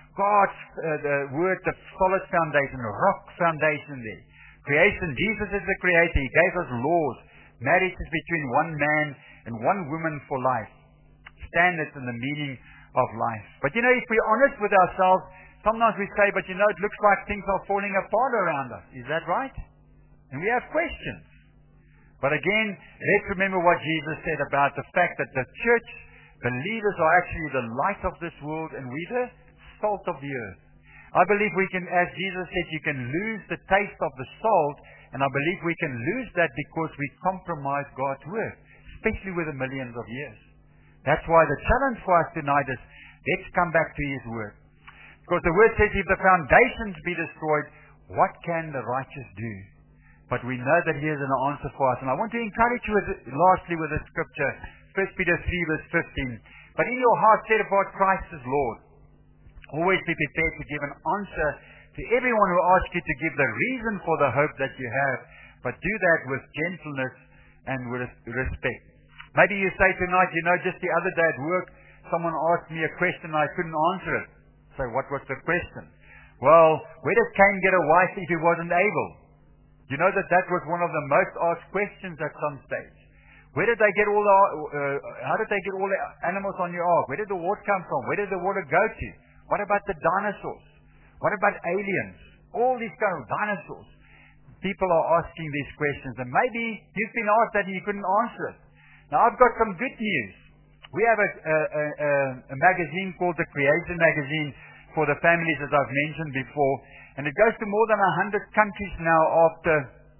God's uh, the word, the solid foundation, the rock foundation there. Creation, Jesus is the creator. He gave us laws. Marriage is between one man and one woman for life. Standards and the meaning of life. But you know, if we're honest with ourselves, sometimes we say, but you know, it looks like things are falling apart around us. Is that right? And we have questions. But again, let's remember what Jesus said about the fact that the church, believers are actually the light of this world and we the salt of the earth. I believe we can, as Jesus said, you can lose the taste of the salt, and I believe we can lose that because we compromise God's word, especially with the millions of years. That's why the challenge for us tonight is, let's come back to His word. Because the word says, if the foundations be destroyed, what can the righteous do? But we know that He has an answer for us. And I want to encourage you with, lastly with the scripture, First Peter three verse fifteen. But in your heart set apart Christ as Lord. Always be prepared to give an answer to everyone who asks you to give the reason for the hope that you have. But do that with gentleness and with respect. Maybe you say tonight, you know, just the other day at work, someone asked me a question and I couldn't answer it. So what was the question? Well, where did Cain get a wife if he wasn't able? You know that that was one of the most asked questions at some stage. Where did they get all the, uh, how did they get all the animals on your ark? Where did the water come from? Where did the water go to? What about the dinosaurs? What about aliens? All these kind of dinosaurs. People are asking these questions and maybe you've been asked that and you couldn't answer it. Now I've got some good news. We have a, a, a, a magazine called the Creation Magazine for the families, as I've mentioned before. And it goes to more than a hundred countries now after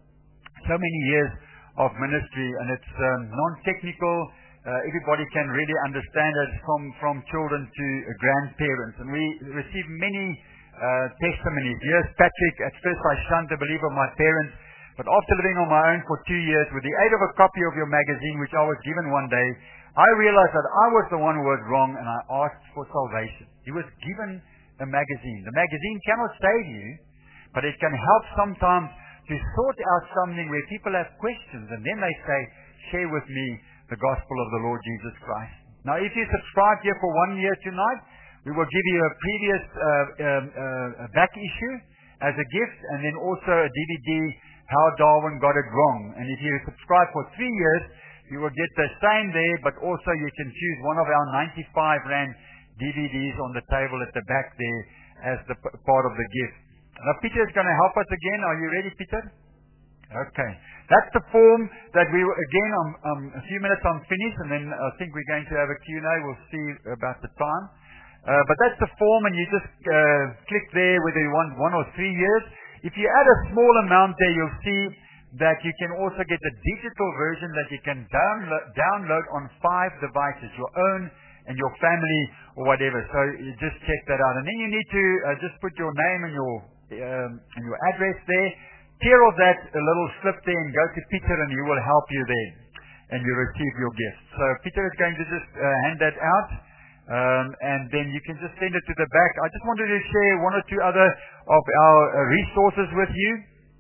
so many years of ministry. And it's um, non-technical. Uh, everybody can really understand it, from, from children to uh, grandparents. And we receive many uh, testimonies. Yes, Patrick, at first I shunned the belief of my parents. But after living on my own for two years, with the aid of a copy of your magazine, which I was given one day, I realized that I was the one who was wrong and I asked for salvation. He was given a magazine. The magazine cannot save you, but it can help sometimes to sort out something where people have questions and then they say, share with me the gospel of the Lord Jesus Christ. Now if you subscribe here for one year tonight, we will give you a previous uh, um, uh, back issue as a gift, and then also a D V D, How Darwin Got It Wrong. And if you subscribe for three years, you will get the same there, but also you can choose one of our ninety-five rand D V Ds on the table at the back there as the p- part of the gift. Now Peter is going to help us again. Are you ready, Peter? Okay. That's the form that we, again, um, um, a few minutes I'm finished, and then I think we're going to have a Q and A. We'll see about the time. Uh, but that's the form, and you just uh, click there whether you want one or three years. If you add a small amount there, you'll see that you can also get the digital version that you can download, download on five devices, your own and your family or whatever. So you just check that out. And then you need to uh, just put your name and your, um, and your address there. Tear off that a little slip there and go to Peter and he will help you there. And you receive your gift. So Peter is going to just uh, hand that out. Um, and then you can just send it to the back. I just wanted to share one or two other of our uh, resources with you.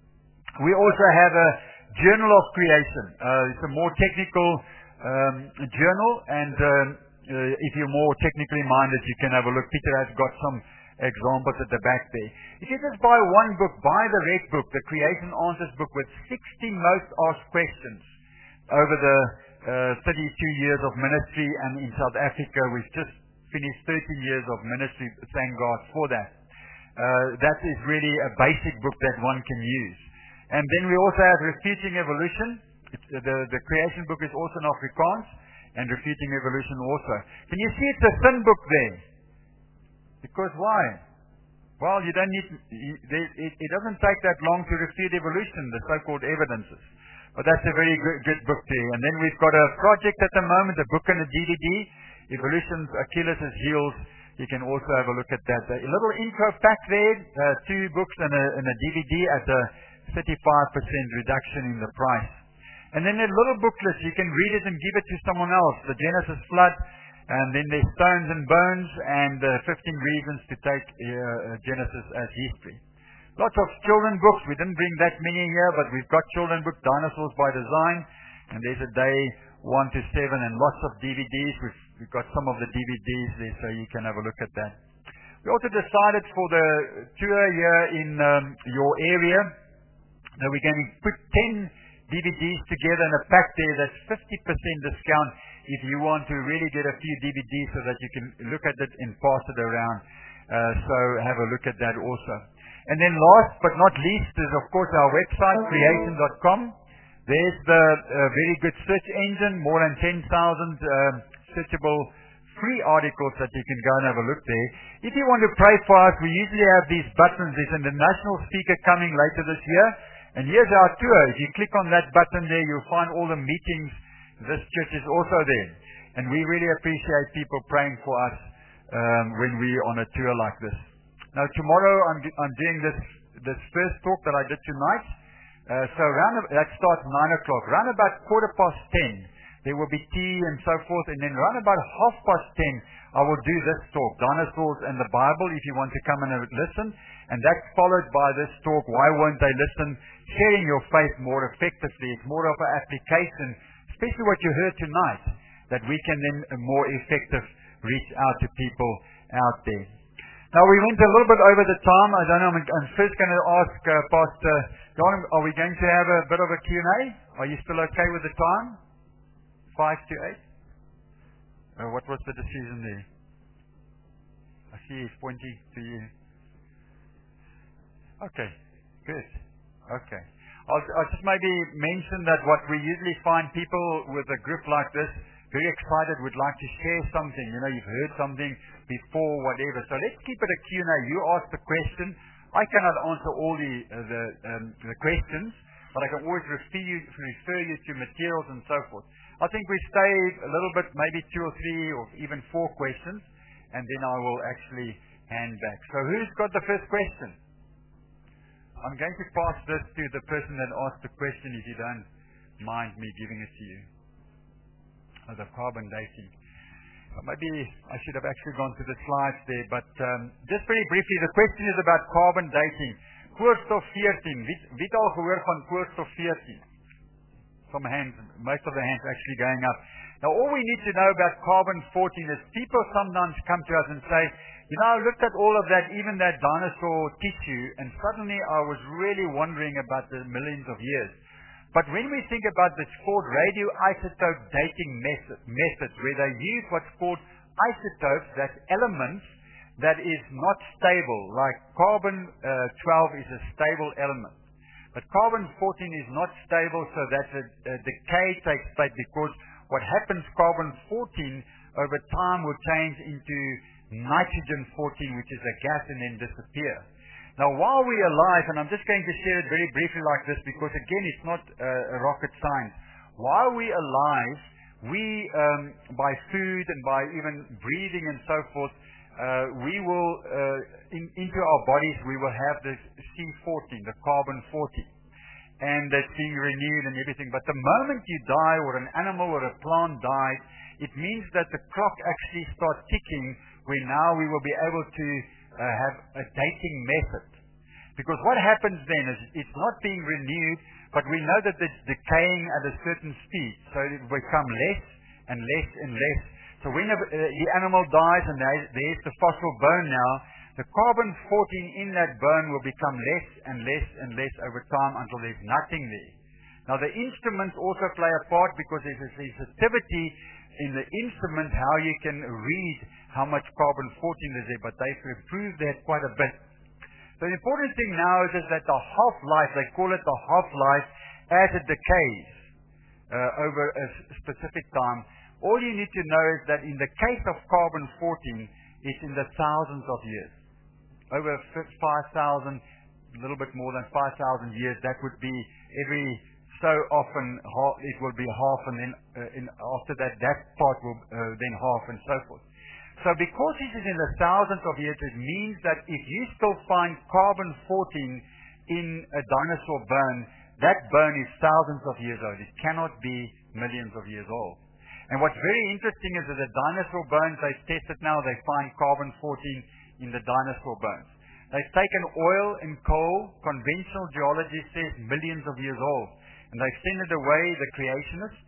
We also have a Journal of Creation. Uh, it's a more technical um, journal, and um, uh, if you're more technically minded, you can have a look. Peter has got some examples at the back there. If you just buy one book, buy the red book, the Creation Answers book, with sixty most asked questions over the uh, thirty-two years of ministry, and in South Africa we've just finished thirteen years of ministry. Thank God for that. Uh, that is really a basic book that one can use. And then we also have Refuting Evolution. It's, uh, the, the Creation book is also in Afrikaans, and Refuting Evolution also. Can you see it's a thin book there? Because why? Well, you don't need, you, they, it, it doesn't take that long to refute evolution, the so-called evidences. But that's a very good, good book there. And then we've got a project at the moment, a book and a D V D, Evolution's Achilles' Heels. You can also have a look at that. A little intro pack there, uh, two books and a, and a D V D at a thirty-five percent reduction in the price. And then a little booklet, you can read it and give it to someone else. The Genesis Flood, and then there's Stones and Bones, and uh, fifteen Reasons to Take uh, Genesis as History. Lots of children books. We didn't bring that many here, but we've got children books, Dinosaurs by Design, and there's a day one to seven, and lots of D V Ds. We've, we've got some of the D V Ds there, so you can have a look at that. We also decided for the tour here in um, your area that we're going to put ten D V Ds together in a pack there that's fifty percent discount if you want to really get a few D V Ds so that you can look at it and pass it around. Uh, so have a look at that also. And then last but not least is of course our website, creation dot com. There's the uh, very good search engine, more than ten thousand uh, searchable free articles that you can go and have a look there. If you want to pray for us, we usually have these buttons. There's an international speaker coming later this year. And here's our tour. If you click on that button there, you'll find all the meetings. This church is also there. And we really appreciate people praying for us um, when we're on a tour like this. Now tomorrow I'm, I'm doing this, this first talk that I did tonight. Uh, so around, that starts nine o'clock. Around about quarter past ten, there will be tea and so forth. And then around about half past ten, I will do this talk, Dinosaurs and the Bible, if you want to come and listen. And that's followed by this talk, Why Won't They Listen? Sharing your faith more effectively. It's more of an application, especially what you heard tonight, that we can then more effective reach out to people out there. Now we went a little bit over the time. I don't know, I'm, I'm first going to ask uh, Pastor John, are we going to have a bit of a Q and A? Are you still okay with the time? Five to eight? Uh, what was the decision there? I see he's pointing to you. Okay, good. Okay. I'll, I'll just maybe mention that what we usually find people with a group like this very excited, would like to share something. You know, you've heard something before, whatever. So let's keep it a Q and A. You ask the question. I cannot answer all the uh, the, um, the questions, but I can always refer you, refer you to materials and so forth. I think we stay a little bit, maybe two or three or even four questions, and then I will actually hand back. So who's got the first question? I'm going to pass this to the person that asked the question, if you don't mind me giving it to you. Oh, the carbon dating. Maybe I should have actually gone to the slides there, but um, just very briefly, the question is about carbon dating. Koolstof veertien. Wie, wie het al gehoor van koolstof veertien? Some hands, most of the hands actually going up. Now all we need to know about carbon fourteen is people sometimes come to us and say, you know, I looked at all of that, even that dinosaur tissue, and suddenly I was really wondering about the millions of years. But when we think about this called radioisotope dating method, method, where they use what's called isotopes, that's elements that is not stable, like carbon uh, twelve is a stable element. But carbon fourteen is not stable, so that a, a decay takes place, because what happens, carbon fourteen over time will change into nitrogen fourteen, which is a gas, and then disappear. Now, while we're alive, and I'm just going to share it very briefly like this, because again, it's not uh, a rocket science. While we're alive, we, um, by food and by even breathing and so forth, uh, we will, uh, in, into our bodies, we will have this C fourteen, the carbon fourteen. And that's being renewed and everything. But the moment you die, or an animal or a plant dies, it means that the clock actually starts ticking, where now we will be able to Uh, have a dating method. Because what happens then is it's not being renewed, but we know that it's decaying at a certain speed, so it will become less and less and less. So when a, uh, the animal dies and there, there's the fossil bone now, the carbon fourteen in that bone will become less and less and less over time until there's nothing there. Now the instruments also play a part, because there's a sensitivity in the instrument how you can read how much carbon fourteen is there, but they've improved that quite a bit. So the important thing now is, is that the half-life, they call it the half-life, as it decays uh, over a specific time. All you need to know is that in the case of carbon fourteen, it's in the thousands of years. Over five thousand, a little bit more than five thousand years, that would be every so often it will be half, and then uh, in, after that, that part will uh, then half, and so forth. So because this is in the thousands of years, it means that if you still find carbon fourteen in a dinosaur bone, that bone is thousands of years old. It cannot be millions of years old. And what's very interesting is that the dinosaur bones, they've tested now, they find carbon fourteen in the dinosaur bones. They've taken oil and coal, conventional geology says millions of years old. And they've sent it away, the creationists,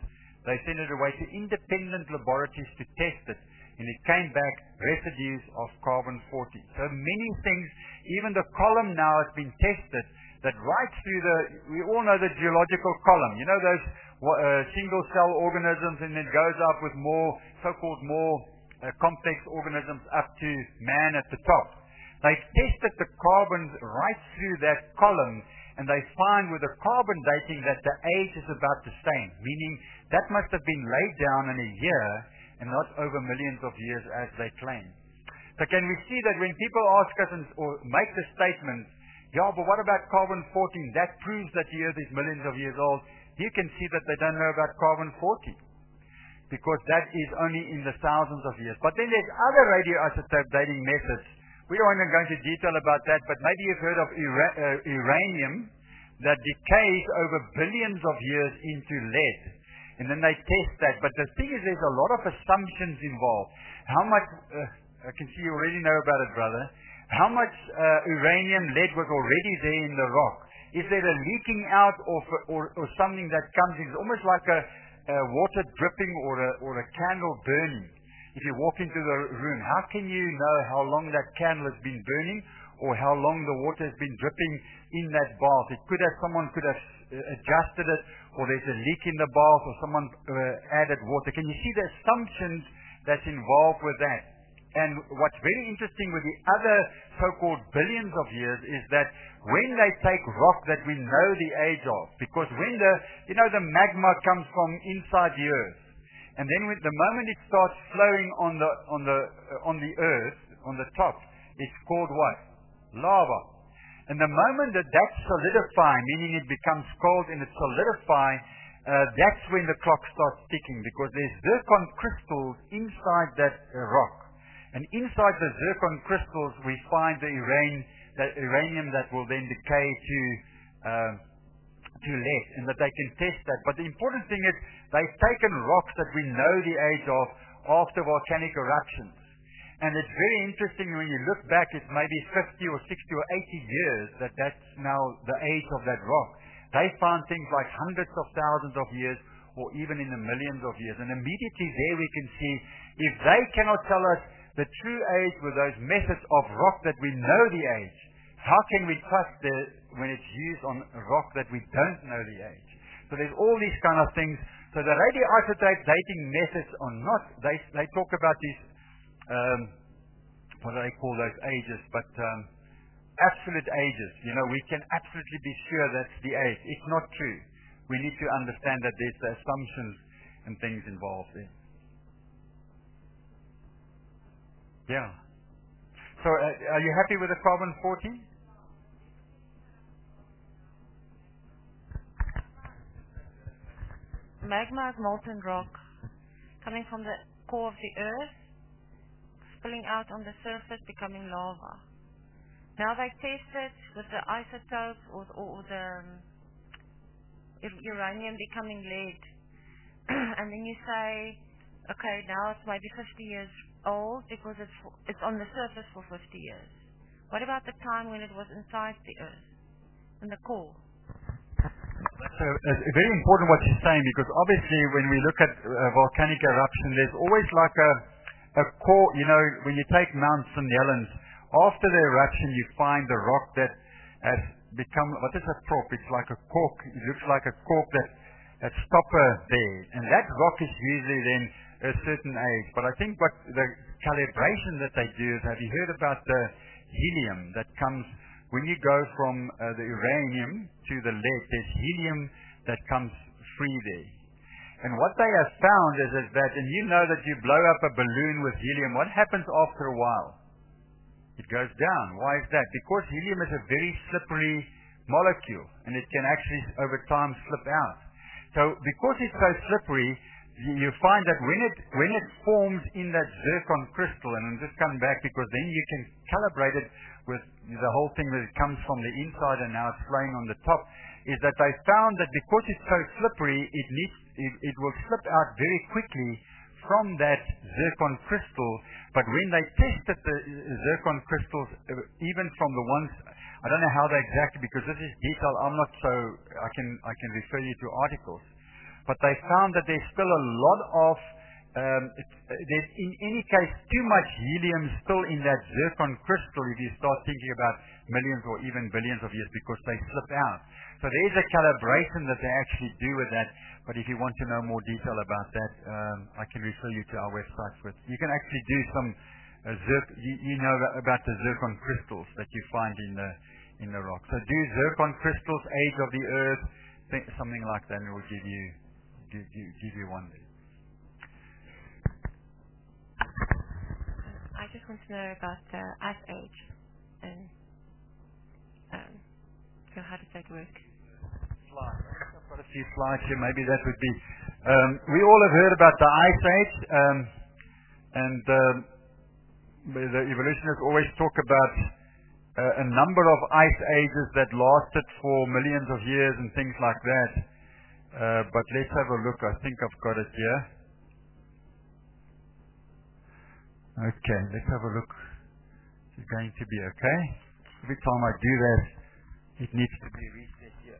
they sent it away to independent laboratories to test it, and it came back residues of carbon fourteen. So many things, even the column now has been tested, that right through the, we all know the geological column, you know those uh, single cell organisms, and it goes up with more, so-called more uh, complex organisms up to man at the top. They've tested the carbons right through that column, and they find with the carbon dating that the age is about the same, meaning that must have been laid down in a year and not over millions of years as they claim. So can we see that when people ask us and, or make the statement, yeah, but what about carbon fourteen? That proves that the Earth is millions of years old. You can see that they don't know about carbon fourteen, because that is only in the thousands of years. But then there's other radioisotope dating methods. We don't want to go into detail about that, but maybe you've heard of ura- uh, uranium that decays over billions of years into lead. And then they test that. But the thing is, there's a lot of assumptions involved. How much, uh, I can see you already know about it, brother. How much uh, uranium, lead was already there in the rock? Is there a leaking out or, or, or something that comes in? It's almost like a, a water dripping or a, or a candle burning. If you walk into the room, how can you know how long that candle has been burning or how long the water has been dripping in that bath? It could have, someone could have adjusted it, or there's a leak in the bath, or someone uh, added water. Can you see the assumptions that's involved with that? And what's very interesting with the other so-called billions of years is that when they take rock that we know the age of, because when the, you know, the magma comes from inside the earth, and then when, the moment it starts flowing on the on the uh, on the earth, on the top, it's called what? Lava. And the moment that that's solidifying, meaning it becomes cold and it's solidifying, uh, that's when the clock starts ticking, because there's zircon crystals inside that uh, rock. And inside the zircon crystals we find the uranium, that uranium that will then decay to uh, to lead, and that they can test that. But the important thing is they've taken rocks that we know the age of after volcanic eruptions. And it's very interesting when you look back, it's maybe fifty or sixty or eighty years that that's now the age of that rock. They found things like hundreds of thousands of years or even in the millions of years. And immediately there we can see, if they cannot tell us the true age with those methods of rock that we know the age, how can we trust the, when it's used on a rock that we don't know the age? So there's all these kind of things. So the radioisotope dating methods are not, they, they talk about these, um, what do they call those ages, but um, absolute ages. You know, we can absolutely be sure that's the age. It's not true. We need to understand that there's the assumptions and things involved there. Yeah. So uh, are you happy with the carbon fourteen? Magma is molten rock coming from the core of the earth, spilling out on the surface, becoming lava. Now they test it with the isotopes or, or the um, uranium becoming lead. And then you say, okay, now it's maybe fifty years old because it's, it's on the surface for fifty years. What about the time when it was inside the earth, in the core? So it's very important what she's saying, because obviously when we look at uh, volcanic eruption, there's always like a, a core, you know, when you take Mount Saint Helens, after the eruption you find the rock that has become, what is a prop? It's like a cork, it looks like a cork that, that stopper there. And that rock is usually then a certain age. But I think what the calibration that they do is, have you heard about the helium that comes when you go from uh, the uranium to the lead? There's helium that comes free there. And what they have found is, is that, and you know that you blow up a balloon with helium, what happens after a while? It goes down. Why is that? Because helium is a very slippery molecule, and it can actually over time slip out. So because it's so slippery, you find that when it when it forms in that zircon crystal, and I'm just coming back because then you can calibrate it with the whole thing that it comes from the inside and now it's flowing on the top, is that they found that because it's so slippery, it needs it, it will slip out very quickly from that zircon crystal. But when they tested the zircon crystals, even from the ones, I don't know how they exactly, because this is detail, I'm not so, I can I can refer you to articles. but they found that there's still a lot of Um, it, there's in any case too much helium still in that zircon crystal if you start thinking about millions or even billions of years, because they slip out. So there is a calibration that they actually do with that. But if you want to know more detail about that, um, I can refer you to our website. With you can actually do some uh, zirc- you, you know about the zircon crystals that you find in the in the rock. So do zircon crystals, age of the earth, think, something like that, and it will give you give, give, give you one. I just want to know about the Ice Age and um, so how does that work? Slides. I've got a few slides here. Maybe that would be. Um, we all have heard about the Ice Age, um, and um, the evolutionists always talk about uh, a number of ice ages that lasted for millions of years and things like that. Uh, but let's have a look. I think I've got it here. Okay, let's have a look. It's going to be okay. Every time I do that, it needs to be reset here.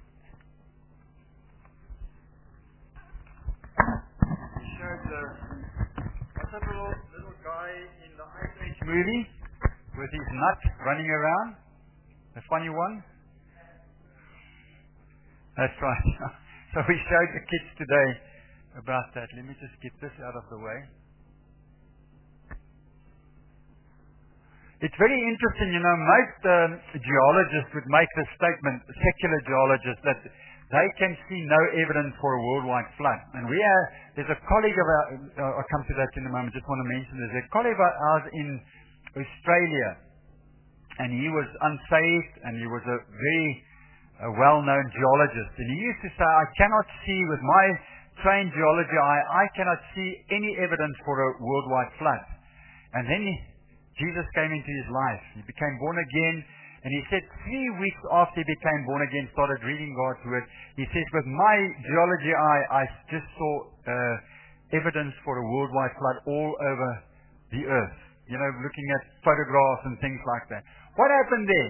He showed the what's that little, little guy in the Ice Age movie with his nut running around? The funny one? That's right. So we showed the kids today about that. Let me just get this out of the way. It's very interesting, you know, most um, geologists would make the statement, secular geologists, that they can see no evidence for a worldwide flood. And we are, there's a colleague of ours, uh, I'll come to that in a moment, just want to mention, there's a colleague of ours in Australia, and he was unsaved, and he was a very uh, well-known geologist. And he used to say, I cannot see, with my trained geology eye, I cannot see any evidence for a worldwide flood. And then he, Jesus came into his life. He became born again. And he said three weeks after he became born again, started reading God's word, he says, with my geology eye, I just saw uh, evidence for a worldwide flood all over the earth. You know, looking at photographs and things like that. What happened there?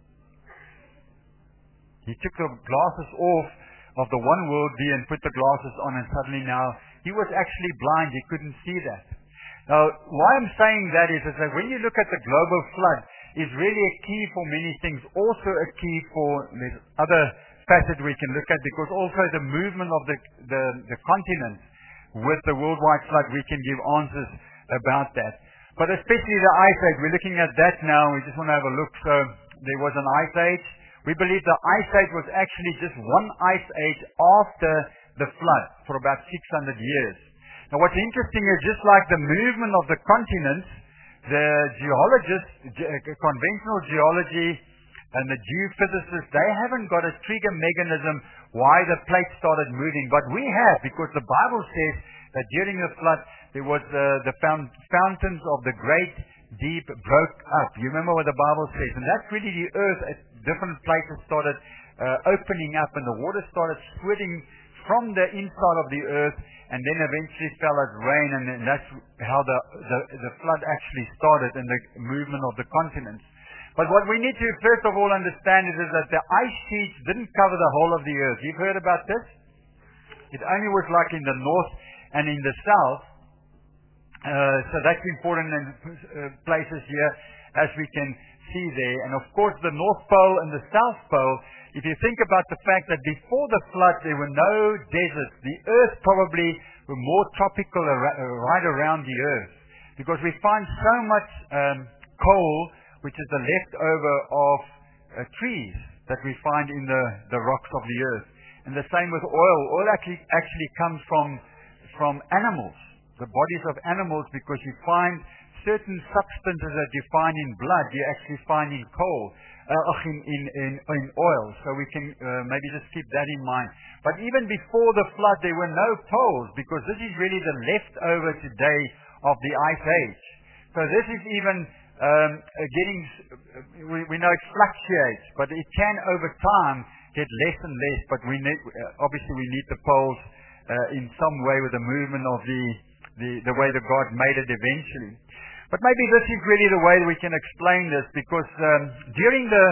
He took the glasses off of the one worldview and put the glasses on, and suddenly now he was actually blind. He couldn't see that. Now, why I'm saying that is, is that when you look at the global flood, is really a key for many things. Also a key for there's other facet we can look at, because also the movement of the, the, the continents with the worldwide flood, we can give answers about that. But especially the Ice Age, we're looking at that now. We just want to have a look. So there was an Ice Age. We believe the Ice Age was actually just one Ice Age after the flood for about six hundred years. Now what's interesting is, just like the movement of the continents, the geologists, ge- conventional geology and the geophysicists, they haven't got a trigger mechanism why the plate started moving. But we have, because the Bible says that during the flood, there was uh, the found, fountains of the great deep broke up. You remember what the Bible says. And that's really the earth at different places started uh, opening up, and the water started squirting from the inside of the earth, and then eventually fell as rain, and then that's how the, the, the flood actually started, and the movement of the continents. But what we need to first of all understand is, is that the ice sheets didn't cover the whole of the earth. You've heard about this? It only was like in the north and in the south. Uh, so that's important in uh, places here, as we can see there. And of course the North Pole and the South Pole, if you think about the fact that before the flood there were no deserts, the earth probably were more tropical ar- right around the earth, because we find so much um, coal, which is the leftover of uh, trees that we find in the, the rocks of the earth. And the same with oil. Oil actually, actually comes from, from animals, the bodies of animals, because you find certain substances that you find in blood, you actually find in coal, uh, in, in, in, in oil. So we can uh, maybe just keep that in mind. But even before the flood, there were no poles, because this is really the leftover today of the Ice Age. So this is even um, getting, we, we know it fluctuates, but it can over time get less and less. But we need, uh, obviously we need the poles uh, in some way with the movement of the, the, the way that God made it eventually. But maybe this is really the way we can explain this, because um, during the uh,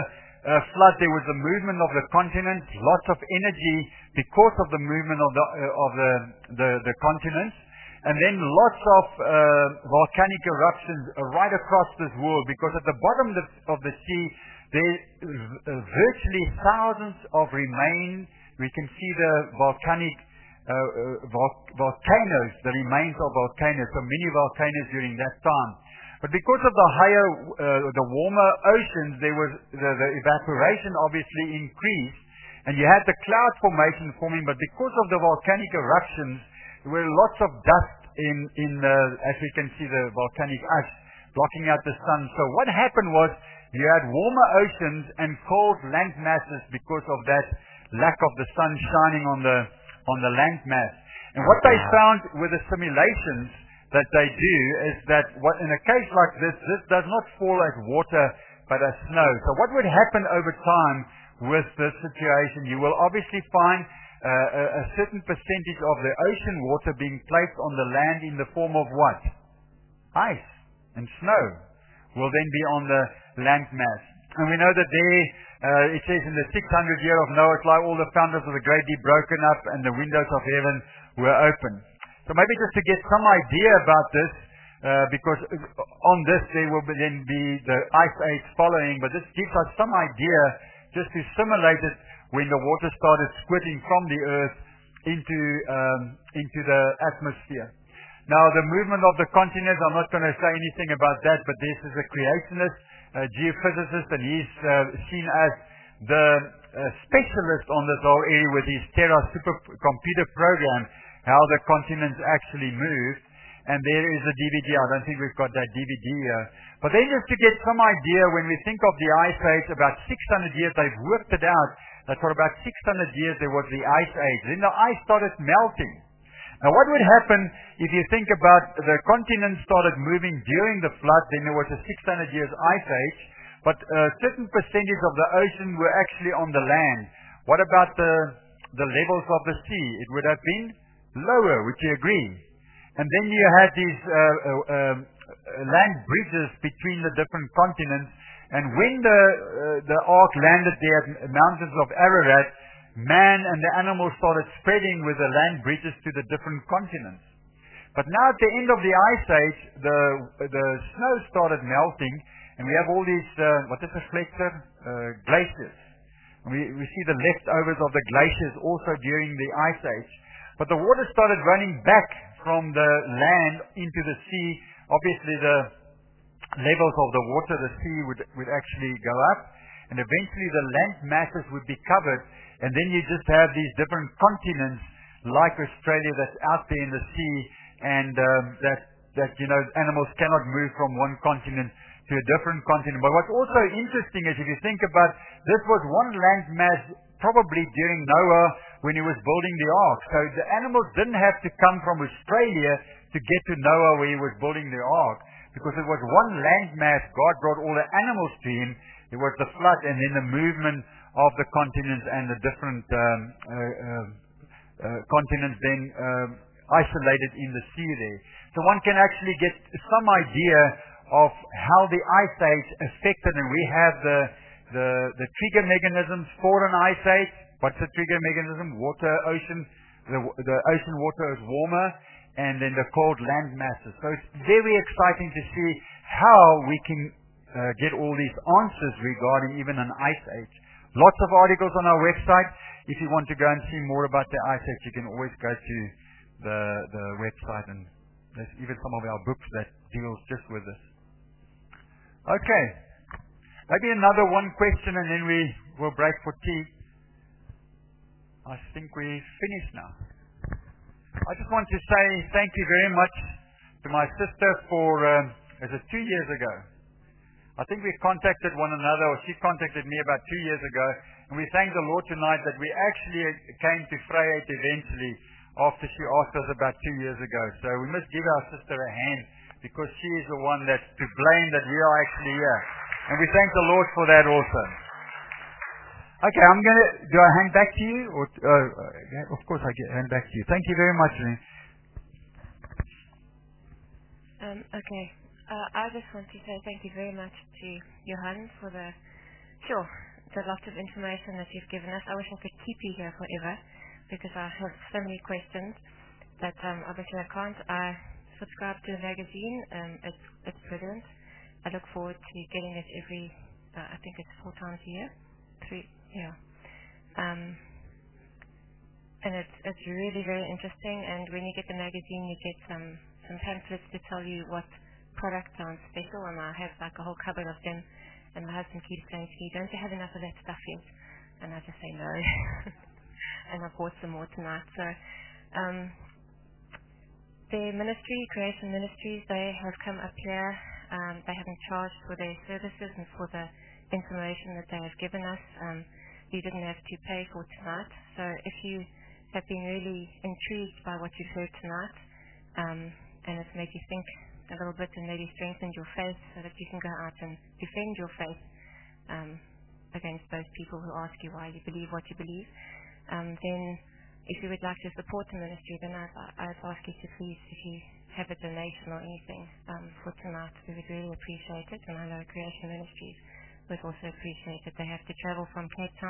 uh, flood, there was the movement of the continents, lots of energy because of the movement of the uh, of the, the the continents, and then lots of uh, volcanic eruptions right across this world. Because at the bottom of the, of the sea, there uh, virtually thousands of remain. We can see the volcanic uh, uh, vol- volcanoes, the remains of volcanoes, so many volcanoes during that time. But because of the higher, uh, the warmer oceans, there was the, the evaporation obviously increased, and you had the cloud formation forming. But because of the volcanic eruptions, there were lots of dust in in the, as we can see, the volcanic ash blocking out the sun. So what happened was you had warmer oceans and cold land masses because of that lack of the sun shining on the on the land mass. And what they found with the simulations that they do is that what in a case like this, this does not fall as water but as snow. So what would happen over time with this situation? You will obviously find uh, a, a certain percentage of the ocean water being placed on the land in the form of what? Ice and snow will then be on the land mass. And we know that there, uh, it says in the six hundred year of Noah, it's like all the founders of the great deep broken up and the windows of heaven were open. So maybe just to get some idea about this, uh, because on this there will be then be the ice age following, but this gives us some idea just to simulate it when the water started squirting from the earth into um, into the atmosphere. Now the movement of the continents, I'm not going to say anything about that, but this is a creationist, a geophysicist, and he's uh, seen as the uh, specialist on this whole area with his Terra supercomputer program, how the continents actually moved. And there is a D V D. I don't think we've got that D V D here. But then just to get some idea, when we think of the ice age, about six hundred years, they've worked it out that for about six hundred years there was the ice age. Then the ice started melting. Now what would happen if you think about the continents started moving during the flood, then there was a six hundred years ice age, but a certain percentage of the ocean were actually on the land. What about the, the levels of the sea? It would have been lower, would you agree? And then you had these uh, uh, uh, land bridges between the different continents, and when the, uh, the ark landed there at mountains of Ararat, man and the animals started spreading with the land bridges to the different continents. But now at the end of the ice age, the the snow started melting, and we have all these, uh, what is a flexor? Uh, glaciers. And we, we see the leftovers of the glaciers also during the ice age. But the water started running back from the land into the sea. Obviously the levels of the water, the sea would, would actually go up, and eventually the land masses would be covered. And then you just have these different continents like Australia that's out there in the sea, and um, that, that, you know, animals cannot move from one continent to a different continent. But what's also interesting is if you think about, this was one land mass probably during Noah when he was building the ark. So the animals didn't have to come from Australia to get to Noah where he was building the ark, because it was one land mass. God brought all the animals to him. It was the flood and then the movement of the continents and the different um, uh, uh, uh, continents then um, isolated in the sea there. So one can actually get some idea of how the ice age affected, and we have the the, the trigger mechanisms for an ice age. What's the trigger mechanism? Water, ocean, the, the ocean water is warmer, and then the cold land masses. So it's very exciting to see how we can uh, get all these answers regarding even an ice age. Lots of articles on our website. If you want to go and see more about the ice age, you can always go to the the website, and there's even some of our books that deals just with this. Okay. Maybe another one question and then we will break for tea. I think we're finished now. I just want to say thank you very much to my sister for, um, was it two years ago? I think we contacted one another, or she contacted me about two years ago, and we thank the Lord tonight that we actually came to Vryheid eventually after she asked us about two years ago. So we must give our sister a hand, because she is the one that's to blame that we are actually here. And we thank the Lord for that also. Okay, I'm going to, do I hand back to you? Or uh, yeah, of course I get hand back to you. Thank you very much. Um, okay. Uh, I just want to say thank you very much to Johan for the, sure, it's the lots of information that you've given us. I wish I could keep you here forever because I have so many questions, but um, obviously I can't. I subscribe to the magazine. Um, it's, it's brilliant. I look forward to getting it every, uh, I think it's four times a year. Three, yeah. Um, and it's, it's really very interesting, and when you get the magazine you get some, some pamphlets to tell you what products sound special, and I have like a whole cupboard of them, and my husband keeps saying to me, don't you have enough of that stuff yet? And I just say no. And I bought some more tonight. So um, the ministry, Creation Ministries, they have come up here. Um, they haven't charged for their services and for the information that they have given us. Um, you didn't have to pay for tonight. So if you have been really intrigued by what you've heard tonight, um, and it's made you think a little bit and maybe strengthened your faith so that you can go out and defend your faith um, against those people who ask you why you believe what you believe, um, then if you would like to support the ministry, then I'd, I'd ask you to please, if you have a donation or anything um, for tonight, we would really appreciate it. And I know Creation Ministries would also appreciate it. They have to travel from Cape Town